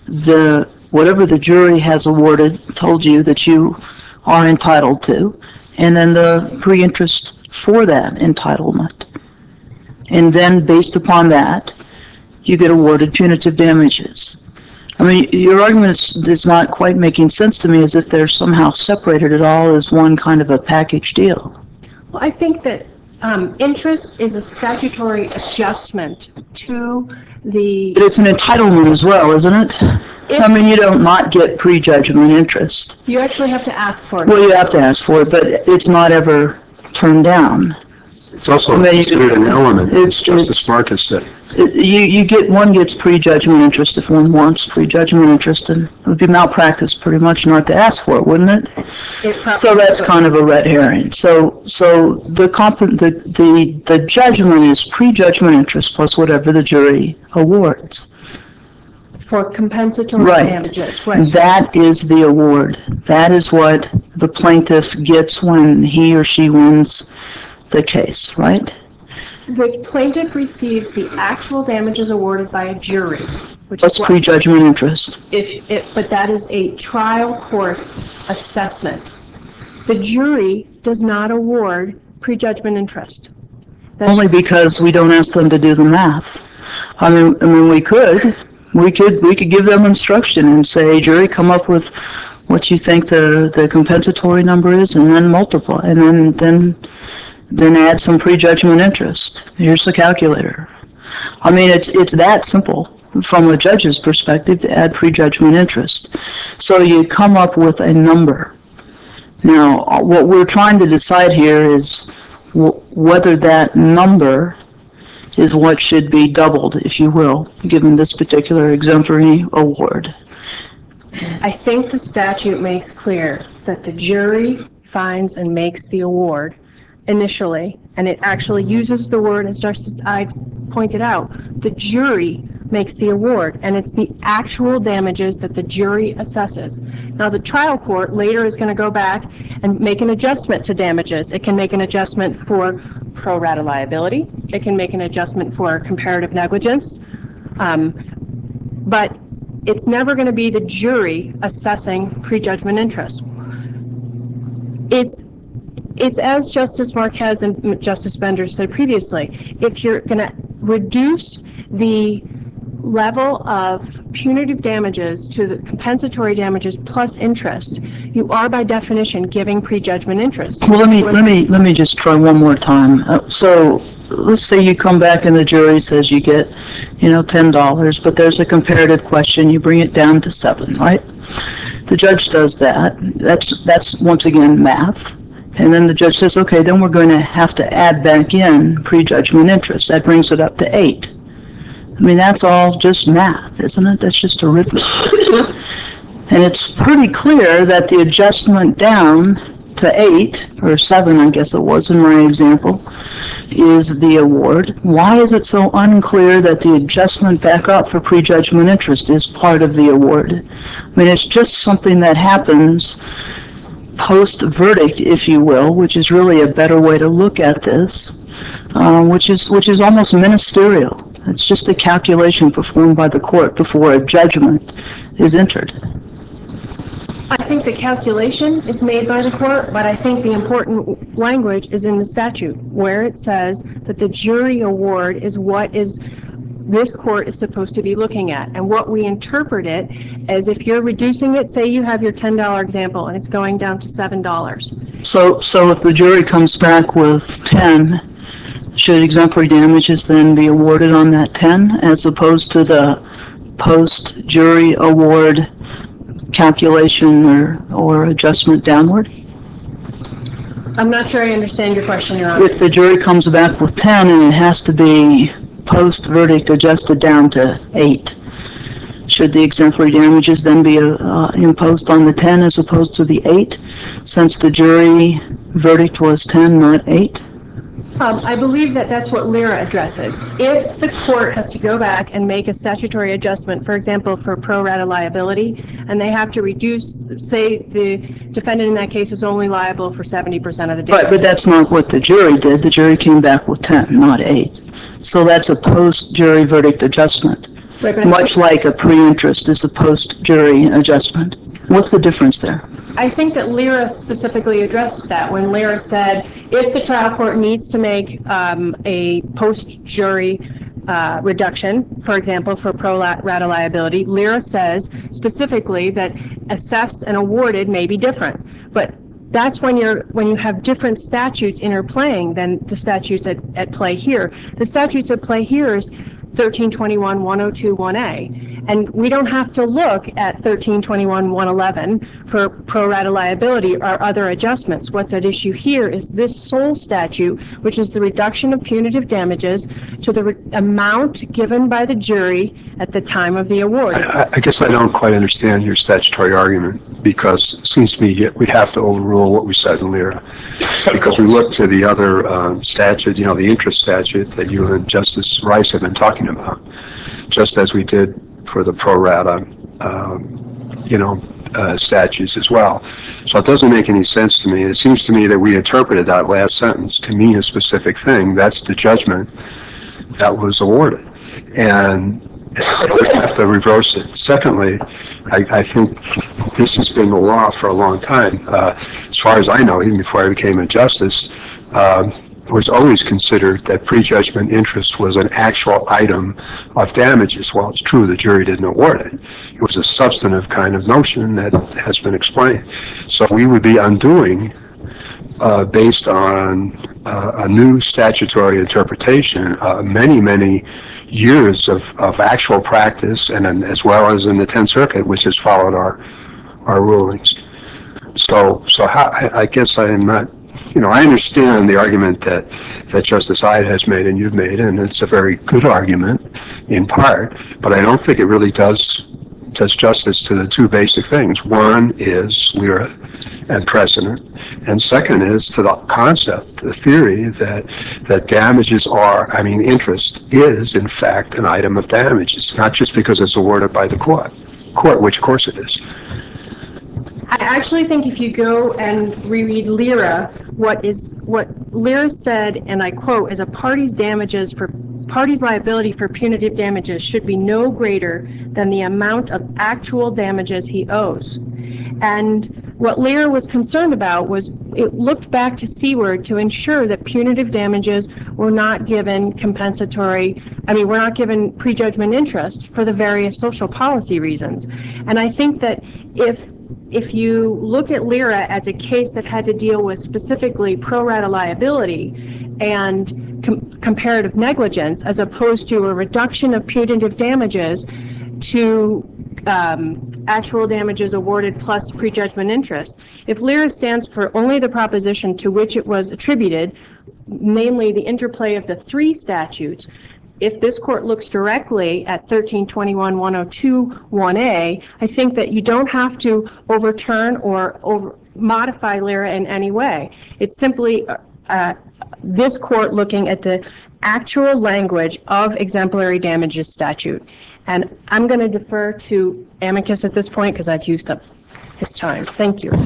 the whatever the jury has awarded, told you that you are entitled to, and then the pre-interest for that entitlement. And then based upon that, you get awarded punitive damages. I mean, your argument is, is not quite making sense to me, as if they're somehow separated at all as one kind of a package deal.
Well, I think that um, interest is a statutory adjustment to the...
But it's an entitlement as well, isn't it?
If,
I mean, you don't not get prejudgment interest.
You actually have to ask for it.
Well, you have to ask for it, but it's not ever turned down.
It's also
I mean,
considered an element, as
it's,
Justice
it's,
Marcus said.
it, you, you get, one gets prejudgment interest if one wants prejudgment interest, and it would be malpractice pretty much not to ask for it, wouldn't it?
It
So that's kind of a red herring. So, so the comp, the, the, the judgment is prejudgment interest plus whatever the jury awards.
For compensatory
Right.
damages. Right.
That is the award. That is what the plaintiff gets when he or she wins the case, right?
The plaintiff receives the actual damages awarded by a jury, which
Plus
is what,
prejudgment interest.
if it, but that is a trial court's assessment. The jury does not award prejudgment interest. That's
Only because we don't ask them to do the math. I mean, I mean, we could, we could, we could give them instruction and say, jury, come up with what you think the, the compensatory number is, and then multiply, and then, then, then add some prejudgment interest. Here's the calculator. I mean, it's, it's that simple from a judge's perspective to add prejudgment interest. So you come up with a number. Now, what we're trying to decide here is w- whether that number is what should be doubled, if you will, given this particular exemplary award.
I think the statute makes clear that the jury finds and makes the award initially, and it actually uses the word, as Justice I pointed out, the jury makes the award, and it's the actual damages that the jury assesses. Now, the trial court later is going to go back and make an adjustment to damages. It can make an adjustment for pro rata liability. It can make an adjustment for comparative negligence. Um, but it's never going to be the jury assessing prejudgment interest. It's it's as Justice Marquez and Justice Bender said previously, if you're going to reduce the level of punitive damages to the compensatory damages plus interest, you are by definition giving prejudgment interest.
Well, let me, let me, let me just try one more time. Uh, So, let's say you come back and the jury says you get, you know, ten dollars, but there's a comparative question, you bring it down to seven, right? The judge does that. That's, that's once again math. And then the judge says, okay, then we're going to have to add back in prejudgment interest. That brings it up to eight. I mean, that's all just math, isn't it? That's just arithmetic. And it's pretty clear that the adjustment down to eight, or seven, I guess it was in my example, is the award. Why is it so unclear that the adjustment back up for prejudgment interest is part of the award? I mean, it's just something that happens post-verdict, if you will, which is really a better way to look at this, uh, which is which is almost ministerial. It's just a calculation performed by the court before a judgment is entered.
I think the calculation is made by the court, but I think the important language is in the statute, where it says that the jury award is what is this court is supposed to be looking at. And what we interpret it as, if you're reducing it, say you have your ten dollar example and it's going down to seven dollars.
So, so if the jury comes back with ten, should exemplary damages then be awarded on that ten, as opposed to the post-jury award calculation or, or adjustment downward?
I'm not sure I understand your question, Your Honor.
If the jury comes back with ten and it has to be post-verdict adjusted down to eight, should the exemplary damages then be uh, imposed on the ten as opposed to the eight, since the jury verdict was ten, not eight?
Um, I believe that that's what LIRA addresses. If the court has to go back and make a statutory adjustment, for example, for pro rata liability, and they have to reduce, say the defendant in that case is only liable for seventy percent of the damage.
Right, but that's not what the jury did. The jury came back with ten, not eight. So that's a post-jury verdict adjustment,
Right, but
much like a pre-interest is a post-jury adjustment. What's the difference there?
I think that LIRA specifically addressed that when LIRA said if the trial court needs to make um, a post-jury uh, reduction, for example, for pro rata liability, LIRA says specifically that assessed and awarded may be different. But that's when you're when you have different statutes interplaying than the statutes at, at play here. The statutes at play here is thirteen twenty-one, one oh two, one A. And we don't have to look at thirteen twenty-one, one eleven for pro rata liability or other adjustments. What's at issue here is this sole statute, which is the reduction of punitive damages to the re- amount given by the jury at the time of the award.
I, I guess I don't quite understand your statutory argument, because it seems to me we'd have to overrule what we said in LIRA. Because we look to the other um, statute, you know, the interest statute that you and Justice Rice have been talking about, just as we did for the pro rata, um, you know, uh, statutes as well. So it doesn't make any sense to me. It seems to me that we interpreted that last sentence to mean a specific thing. That's the judgment that was awarded. And so we have to reverse it. Secondly, I, I think this has been the law for a long time. Uh, as far as I know, even before I became a justice, um, it was always considered that prejudgment interest was an actual item of damages. Well, it's true, the jury didn't award it. It was a substantive kind of notion that has been explained. So we would be undoing, uh, based on uh, a new statutory interpretation, uh, many, many years of, of actual practice, and, and as well as in the Tenth Circuit, which has followed our our rulings. So, so how, I, I guess I am not. You know, I understand the argument that, that Justice Ide has made and you've made, and it's a very good argument in part, but I don't think it really does does justice to the two basic things. One is LIRA and precedent, and second is to the concept, the theory that that damages are, I mean, interest is, in fact, an item of damage. It's not just because it's awarded by the court, court, which of course it is.
I actually think if you go and reread LIRA, what is what LIRA said, and I quote, is a party's damages for party's liability for punitive damages should be no greater than the amount of actual damages he owes. And what Lear was concerned about was it looked back to Seaward to ensure that punitive damages were not given compensatory, I mean, were not given prejudgment interest for the various social policy reasons. And I think that if if you look at Lira as a case that had to deal with specifically pro rata liability and com- comparative negligence, as opposed to a reduction of punitive damages to um, actual damages awarded plus prejudgment interest, if Lira stands for only the proposition to which it was attributed, namely the interplay of the three statutes, if this court looks directly at thirteen twenty-one one oh two one A, I think that you don't have to overturn or over modify Lira in any way. It's simply uh, this court looking at the actual language of exemplary damages statute. And I'm going to defer to amicus at this point because I've used up his time. Thank you.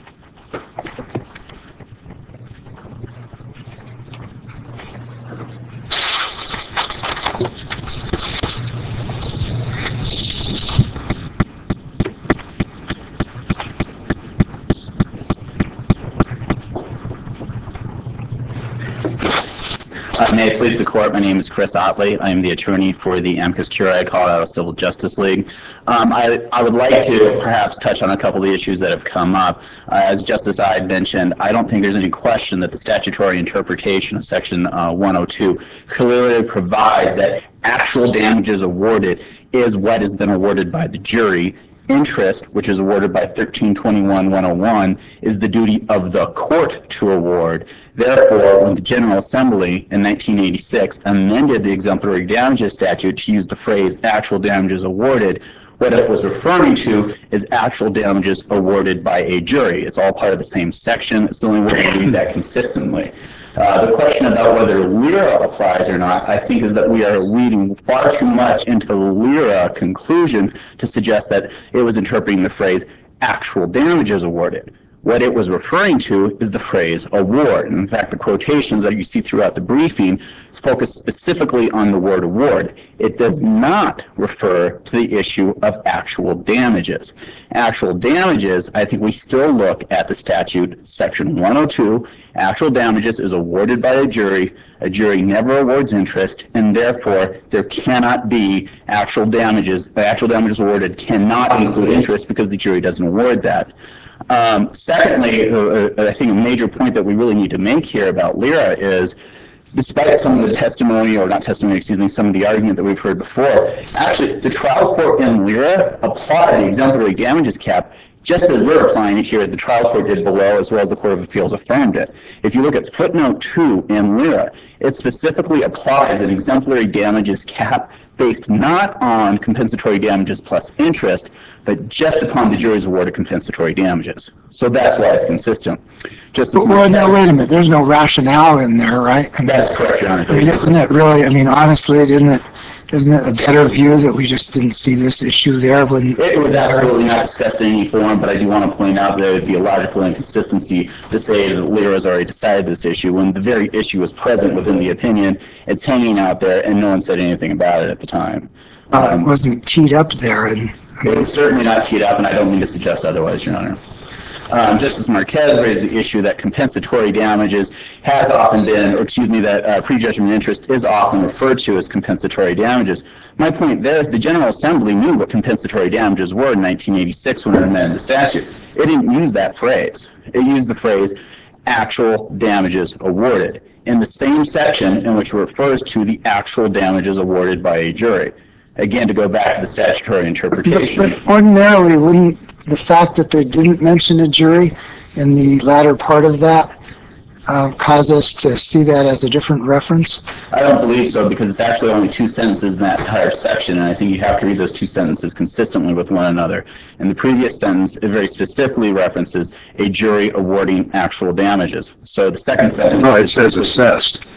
Uh, may it please the court, my name is Chris Otley. I am the attorney for the Amicus Curiae Colorado Civil Justice League. Um, I, I would like to perhaps touch on a couple of the issues that have come up. Uh, as Justice Ide mentioned, I don't think there's any question that the statutory interpretation of Section uh, one oh two clearly provides that actual damages awarded is what has been awarded by the jury. Interest, which is awarded by thirteen twenty-one one oh one, is the duty of the court to award. Therefore, when the General Assembly in nineteen eighty-six amended the exemplary damages statute to use the phrase actual damages awarded, what it was referring to is actual damages awarded by a jury. It's all part of the same section. It's the only way to read that consistently. Uh, the question about whether Lira applies or not, I think, is that we are reading far too much into the Lira conclusion to suggest that it was interpreting the phrase actual damages awarded. What it was referring to is the phrase award. And in fact, the quotations that you see throughout the briefing focus specifically on the word award. It does not refer to the issue of actual damages. Actual damages, I think we still look at the statute, Section one oh two. Actual damages is awarded by a jury. A jury never awards interest, and therefore there cannot be actual damages. The actual damages awarded cannot include interest because the jury doesn't award that. Um, secondly, uh, I think a major point that we really need to make here about Lira is, despite some of the testimony, or not testimony, excuse me, some of the argument that we've heard before, actually the trial court in Lira applied the exemplary damages cap just as we're applying it here, the trial court did below, as well as the Court of Appeals affirmed it. If you look at footnote two in Lira, it specifically applies an exemplary damages cap based not on compensatory damages plus interest, but just upon the jury's award of compensatory damages. So that's why it's consistent. Just as
well, now, wait a minute. There's no rationale in there, right? I mean,
that's correct, Your Honor.
I mean, isn't it really, I mean, honestly, isn't it, isn't it a better view that we just didn't see this issue there when...
It was absolutely not discussed in any form, but I do want to point out that it would be a logical inconsistency to say that Lira has already decided this issue when the very issue is present within the opinion. It's hanging out there, and no one said anything about it at the time.
Uh, it wasn't teed up there. And I mean,
it was certainly not teed up, and I don't mean to suggest otherwise, Your Honor. Um, Justice Marquez raised the issue that compensatory damages has often been, or excuse me, that uh, prejudgment interest is often referred to as compensatory damages. My point there is the General Assembly knew what compensatory damages were in nineteen eighty-six when it amended the statute. It didn't use that phrase. It used the phrase actual damages awarded in the same section in which it refers to the actual damages awarded by a jury. Again, to go back to the statutory interpretation.
But, but ordinarily, wouldn't the fact that they didn't mention a jury in the latter part of that uh, cause us to see that as a different reference?
I don't believe so, because it's actually only two sentences in that entire section, and I think you have to read those two sentences consistently with one another. In the previous sentence, it very specifically references a jury awarding actual damages. So the second sentence...
No, it says assessed.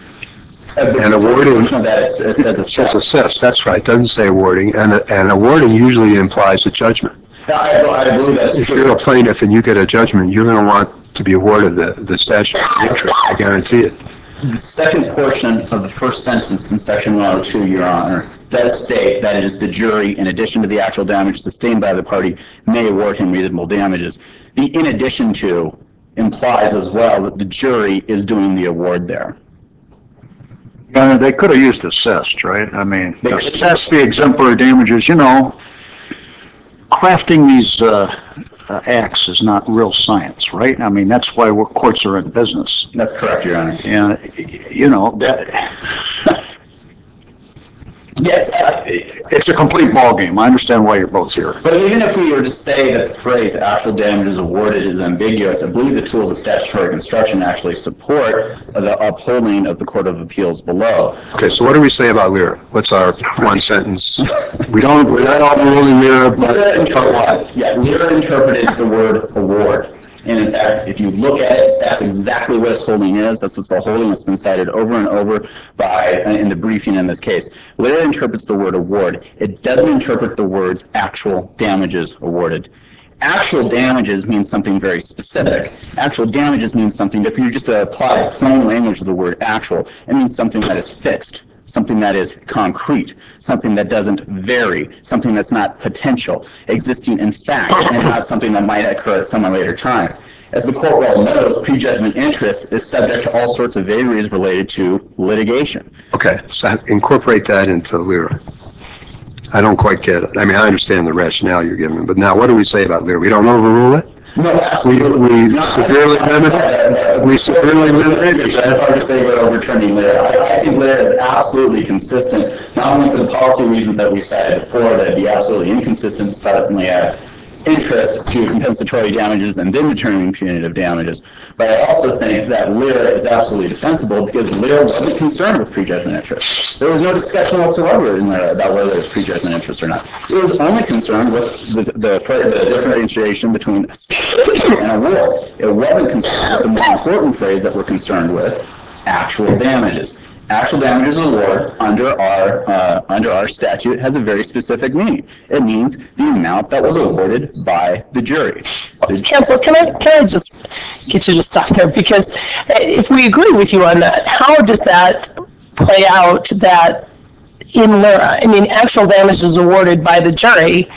And awarding, that it says assessed.
It says assessed, that's right. It doesn't say awarding, and, and awarding usually implies a judgment.
I, I believe that's
if
true.
You're a plaintiff and you get a judgment, you're going to want to be awarded the, the statutory interest. I guarantee it.
The second portion of the first sentence in Section one oh two, Your Honor, does state that it is the jury, in addition to the actual damage sustained by the party, may award him reasonable damages. The in addition to implies as well that the jury is doing the award there.
Yeah, they could have used assessed, right? I mean, assess the exemplary damages, you know, crafting these uh, uh, acts is not real science, right? I mean, that's why we're, courts are in business.
That's correct, Your Honor.
And, you know, that...
Yes, uh,
it's a complete ballgame. I understand why you're both here.
But even if we were to say that the phrase actual damages awarded is ambiguous, I believe the tools of statutory construction actually support the upholding of the Court of Appeals below.
Okay, so what do we say about Lira? What's our one sentence? We don't, we're not overruling Lira, but, but what?
Yeah, Lira interpreted the word award. And in fact, if you look at it, that's exactly what its holding is. That's what's the holding that's been cited over and over by in the briefing in this case. Lira interprets the word award. It doesn't interpret the words actual damages awarded. Actual damages means something very specific. Actual damages means something, if you just apply plain language of the word actual, it means something that is fixed, something that is concrete, something that doesn't vary, something that's not potential, existing in fact, and not something that might occur at some later time. As the court well knows, prejudgment interest is subject to all sorts of vagaries related to litigation.
Okay, so incorporate that into Lira. I don't quite get it. I mean, I understand the rationale you're giving, but now what do we say about Lira? We don't overrule it?
No, absolutely.
We, we
no,
severely limit it? We severely limit it?
It's hard to say about overturning Lira. I, I think Lira is absolutely consistent, not only for the policy reasons that we cited before, that it'd be absolutely inconsistent, certainly at interest to compensatory damages and then determining punitive damages. But I also think that Lira is absolutely defensible because Lira wasn't concerned with prejudgment interest. There was no discussion whatsoever in Lira about whether there's prejudgment interest or not. It was only concerned with the, the, the differentiation between assessment and award. It wasn't concerned with the more important phrase that we're concerned with, actual damages. Actual damages award under our uh, under our statute has a very specific meaning. It means the amount that was awarded by the jury.
Counsel, can I can I just get you to stop there? Because if we agree with you on that, how does that play out that in Lira, I mean, actual damages awarded by the jury,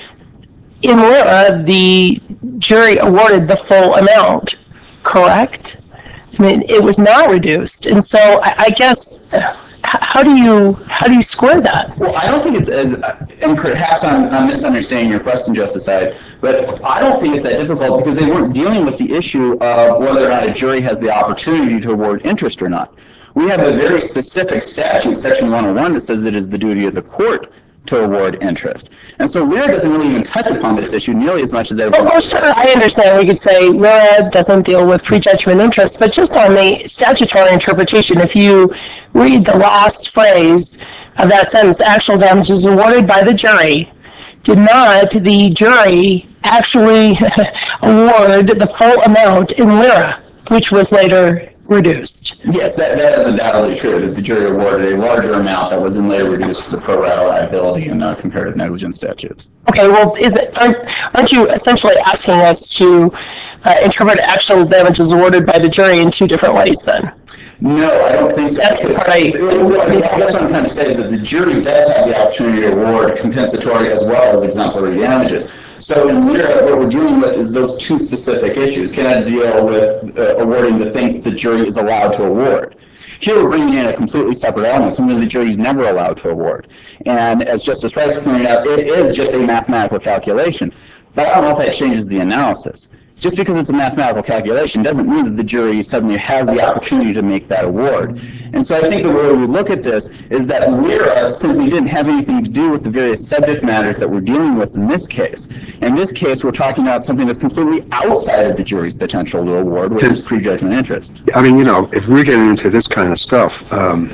in Lira, the jury awarded the full amount, correct? I mean, it was not reduced, and so I, I guess how do you how do you square that?
Well, I don't think it's as, and perhaps I'm, I'm misunderstanding your question, Justice Hyde, but I don't think it's that difficult because they weren't dealing with the issue of whether or not a jury has the opportunity to award interest or not. We have a very specific statute, Section one oh one, that says it is the duty of the court to award interest. And so Lira doesn't really even touch upon this issue nearly as much as everyone
else. Well, sure, I understand. We could say Lira doesn't deal with prejudgment interest, but just on the statutory interpretation, if you read the last phrase of that sentence, actual damages awarded by the jury, did not the jury actually award the full amount in Lira, which was later reduced?
Yes, that, that is undoubtedly true, that the jury awarded a larger amount that was then later reduced for the pro rata liability in uh, comparative negligence statutes.
Okay, well, is it, aren't, aren't you essentially asking us to uh, interpret actual damages awarded by the jury in two different ways then?
No, I don't think so.
That's the part I...
I guess what I'm trying to say is that the jury does have the opportunity to award compensatory as well as exemplary damages. So in Lira, what we're dealing with is those two specific issues. Can I deal with uh, awarding the things that the jury is allowed to award? Here we're bringing in a completely separate element, something the jury is never allowed to award. And as Justice Rice pointed out, it is just a mathematical calculation. But I don't know if that changes the analysis. Just because it's a mathematical calculation doesn't mean that the jury suddenly has the opportunity to make that award. And so I think the way we look at this is that Lira simply didn't have anything to do with the various subject matters that we're dealing with in this case. In this case, we're talking about something that's completely outside of the jury's potential to award, which is prejudgment interest.
I mean, you know, if we're getting into this kind of stuff, um,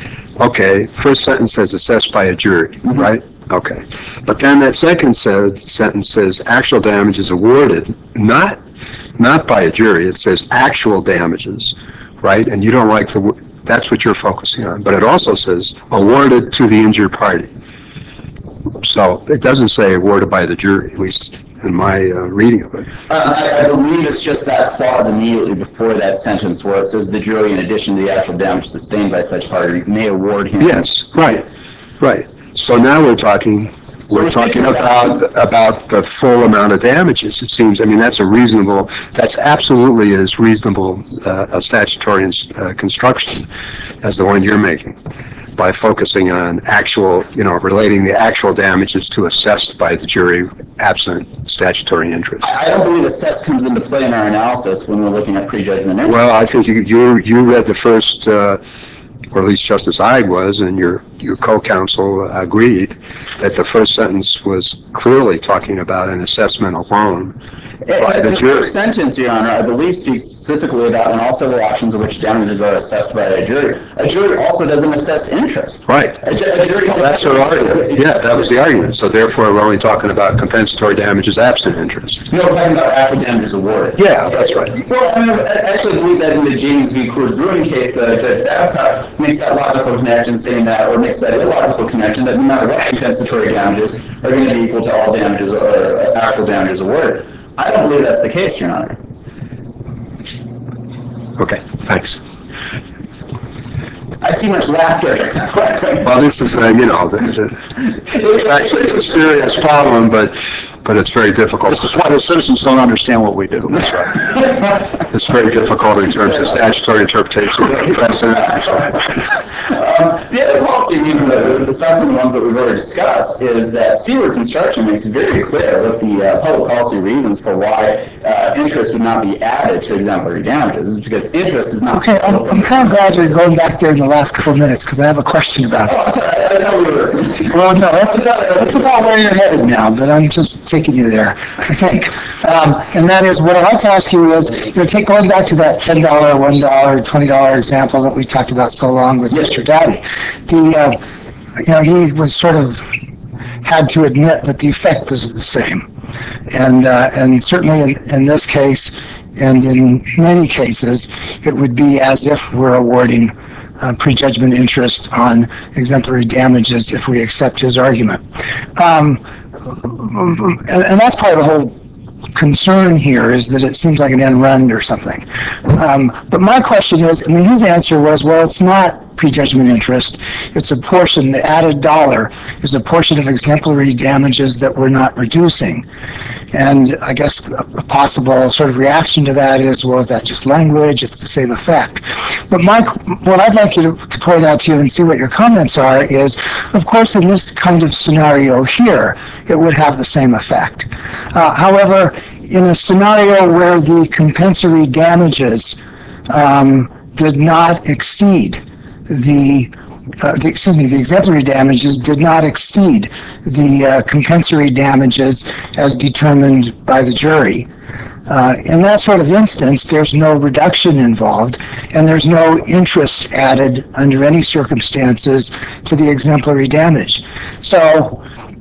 okay, first sentence says assessed by a jury, mm-hmm. right? Okay. But then that second says, sentence says actual damages awarded, not not by a jury. It says actual damages, right? And you don't like the, that's what you're focusing on. But it also says awarded to the injured party. So it doesn't say awarded by the jury, at least in my uh, reading of it.
Uh, I, I believe it's just that clause immediately before that sentence where it says the jury, in addition to the actual damage sustained by such party, may award him.
Yes, right, right. So now we're talking, we're talking about, about the full amount of damages, it seems. I mean, that's a reasonable, that's absolutely as reasonable uh, a statutory uh, construction as the one you're making, by focusing on actual, you know, relating the actual damages to assessed by the jury absent statutory interest.
I don't believe assessed comes into play in our analysis when we're looking at prejudgment interest.
Well, I think you you, you read the first, uh, or at least Justice Ide was, and your, your co-counsel agreed that the first sentence was clearly talking about an assessment alone by the
The
jury.
first sentence, Your Honor, I believe speaks specifically about in all civil actions in which damages are assessed by a jury. A jury also doesn't assess interest.
Right.
A, ju- a jury
Well, that's her argument. Yeah, that was the argument. So therefore, we're only talking about compensatory damages absent interest.
No, we're talking about actual damages awarded.
Yeah, that's right.
Well, I, mean, I actually believe that in the James v. Coors Brewing case, that Judge Babcock makes that logical connection, saying that, or makes that illogical connection, that no matter what compensatory damages are going to be equal to all damages or actual damages awarded. I don't believe that's the case, Your Honor.
Okay, thanks.
I see much laughter.
Well, this is, uh, you know, the, the, it's actually it's a serious problem, but but it's very difficult.
This is why the citizens don't understand what we do.
That's right. It's very difficult in terms of statutory interpretation. That's right.
Um, the other policy reason, that, aside from the ones that we've already discussed, is that Seaward Construction makes it very clear what the uh, public policy reasons for why uh, interest would not be added to exemplary damages is because interest is not.
Okay, I'm, I'm kind of glad you're going back there in the last couple of minutes because I have a question about it.
Oh, I'm sorry, I know we were.
Well, no, that's about, that's about where you're headed now, but I'm just taking you there, I think. Um, and that is, what I'd like to ask you is, you know, take going back to that ten dollar, one dollar, twenty dollar example that we talked about so long with Mister Dowdy. The, uh, you know, he was sort of had to admit that the effect is the same. And, uh, and certainly in, in this case, and in many cases, it would be as if we're awarding uh, prejudgment interest on exemplary damages if we accept his argument. Um, and, and that's part of the whole concern here, is that it seems like an end run or something. Um, but my question is, I mean, his answer was, well, it's not prejudgment interest. It's a portion, the added dollar is a portion of exemplary damages that we're not reducing. And I guess a possible sort of reaction to that is, well, is that just language? It's the same effect. But my, what I'd like you to, to point out to you and see what your comments are is, of course, in this kind of scenario here, it would have the same effect. Uh, however, in a scenario where the compensatory damages um, did not exceed the Uh, the, excuse me, the exemplary damages did not exceed the uh, compensatory damages as determined by the jury. Uh, in that sort of instance, there's no reduction involved, and there's no interest added under any circumstances to the exemplary damage. So,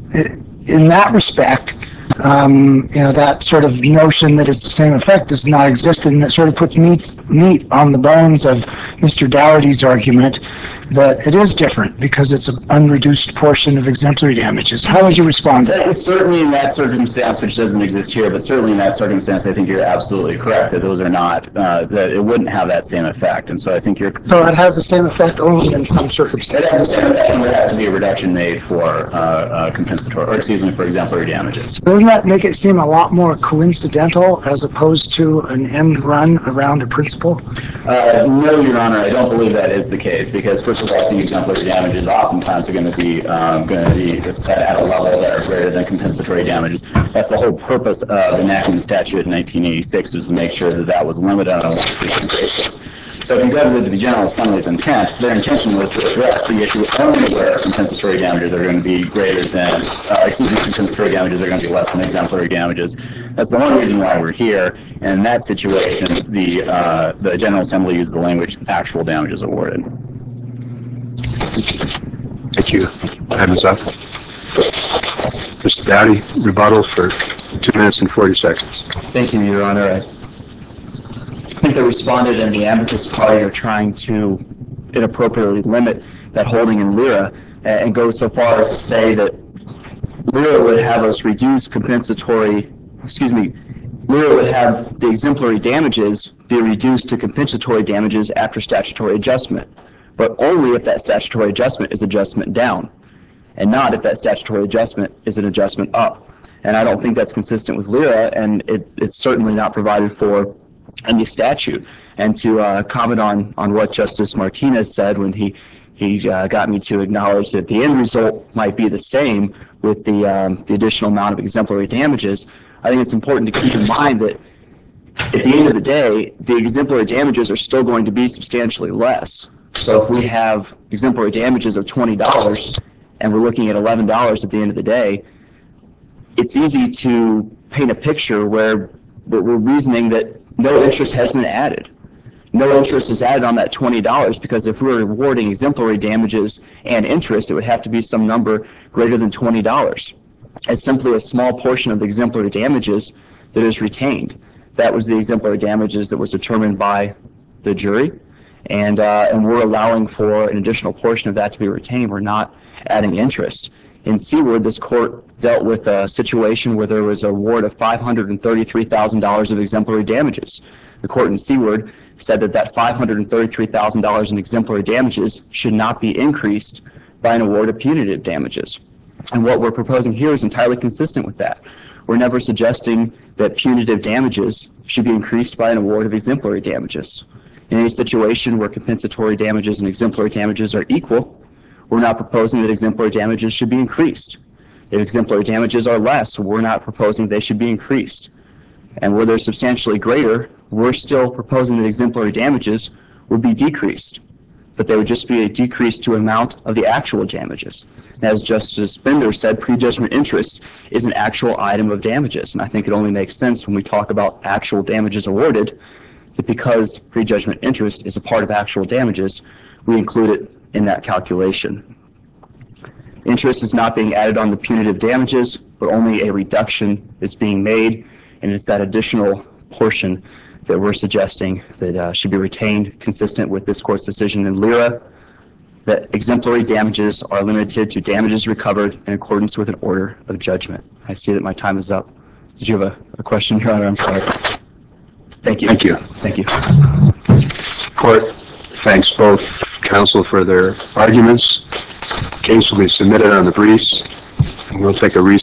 in that respect, Um, you know, that sort of notion that it's the same effect does not exist, and that sort of puts meat, meat on the bones of Mister Dougherty's argument that it is different because it's an unreduced portion of exemplary damages. How would you respond to that?
Certainly in that circumstance, which doesn't exist here, but certainly in that circumstance, I think you're absolutely correct that those are not, uh, that it wouldn't have that same effect. And so I think you're...
So it has the same effect only in some
It
circumstances.
has the same effect, and there has to be a reduction made for uh, uh, compensatory, or excuse me, for exemplary damages.
Doesn't that make it seem a lot more coincidental as opposed to an end run around a principle?
Uh, no, Your Honor, I don't believe that is the case, because first of all, the exemplary damages oftentimes are going to be um, going to be set at a level that are greater than compensatory damages. That's the whole purpose of enacting the statute in nineteen eighty-six, was to make sure that that was limited on a one-percent basis. So if you go to the General Assembly's intent, their intention was to address the issue only where compensatory damages are going to be greater than, uh, excuse me, compensatory damages are going to be less than exemplary damages. That's the one reason why we're here. And in that situation, the uh, the General Assembly used the language actual damages awarded.
Thank you. Time is up. Mister Dowdy, rebuttal for two minutes and forty seconds.
Thank you, Your Honor. I think the respondent and the amicus party are trying to inappropriately limit that holding in Lira and go so far as to say that Lira would have us reduce compensatory, excuse me, Lira would have the exemplary damages be reduced to compensatory damages after statutory adjustment, but only if that statutory adjustment is adjustment down. and not if that statutory adjustment is an adjustment up. And I don't think that's consistent with LIRA, and it, it's certainly not provided for in the statute. And to uh, comment on, on what Justice Martinez said when he, he uh, got me to acknowledge that the end result might be the same with the, um, the additional amount of exemplary damages, I think it's important to keep in mind that at the end of the day, the exemplary damages are still going to be substantially less. So if we have exemplary damages of twenty dollars and we're looking at eleven dollars at the end of the day, it's easy to paint a picture where we're reasoning that no interest has been added. No interest is added on that twenty dollars because if we were awarding exemplary damages and interest, it would have to be some number greater than twenty dollars. It's simply a small portion of the exemplary damages that is retained. That was the exemplary damages that was determined by the jury, and uh, and we're allowing for an additional portion of that to be retained. We're not adding interest. In Seaward, this court dealt with a situation where there was an award of five hundred thirty-three thousand dollars of exemplary damages. The court in Seaward said that that five hundred thirty-three thousand dollars in exemplary damages should not be increased by an award of punitive damages. And what we're proposing here is entirely consistent with that. We're never suggesting that punitive damages should be increased by an award of exemplary damages. In any situation where compensatory damages and exemplary damages are equal, we're not proposing that exemplary damages should be increased. If exemplary damages are less, we're not proposing they should be increased. And where they're substantially greater, we're still proposing that exemplary damages would be decreased, but they would just be a decrease to amount of the actual damages. And as Justice Bender said, prejudgment interest is an actual item of damages, and I think it only makes sense when we talk about actual damages awarded that because prejudgment interest is a part of actual damages, we include it in that calculation. Interest is not being added on the punitive damages, but only a reduction is being made, and it's that additional portion that we're suggesting that uh, should be retained consistent with this court's decision in LIRA, that exemplary damages are limited to damages recovered in accordance with an order of judgment. I see that my time is up. Did you have a, a question, Your Honor? I'm sorry. Thank you.
Thank you.
Thank you.
Court thanks both counsel for their arguments. Case will be submitted on the briefs, and we'll take a recess.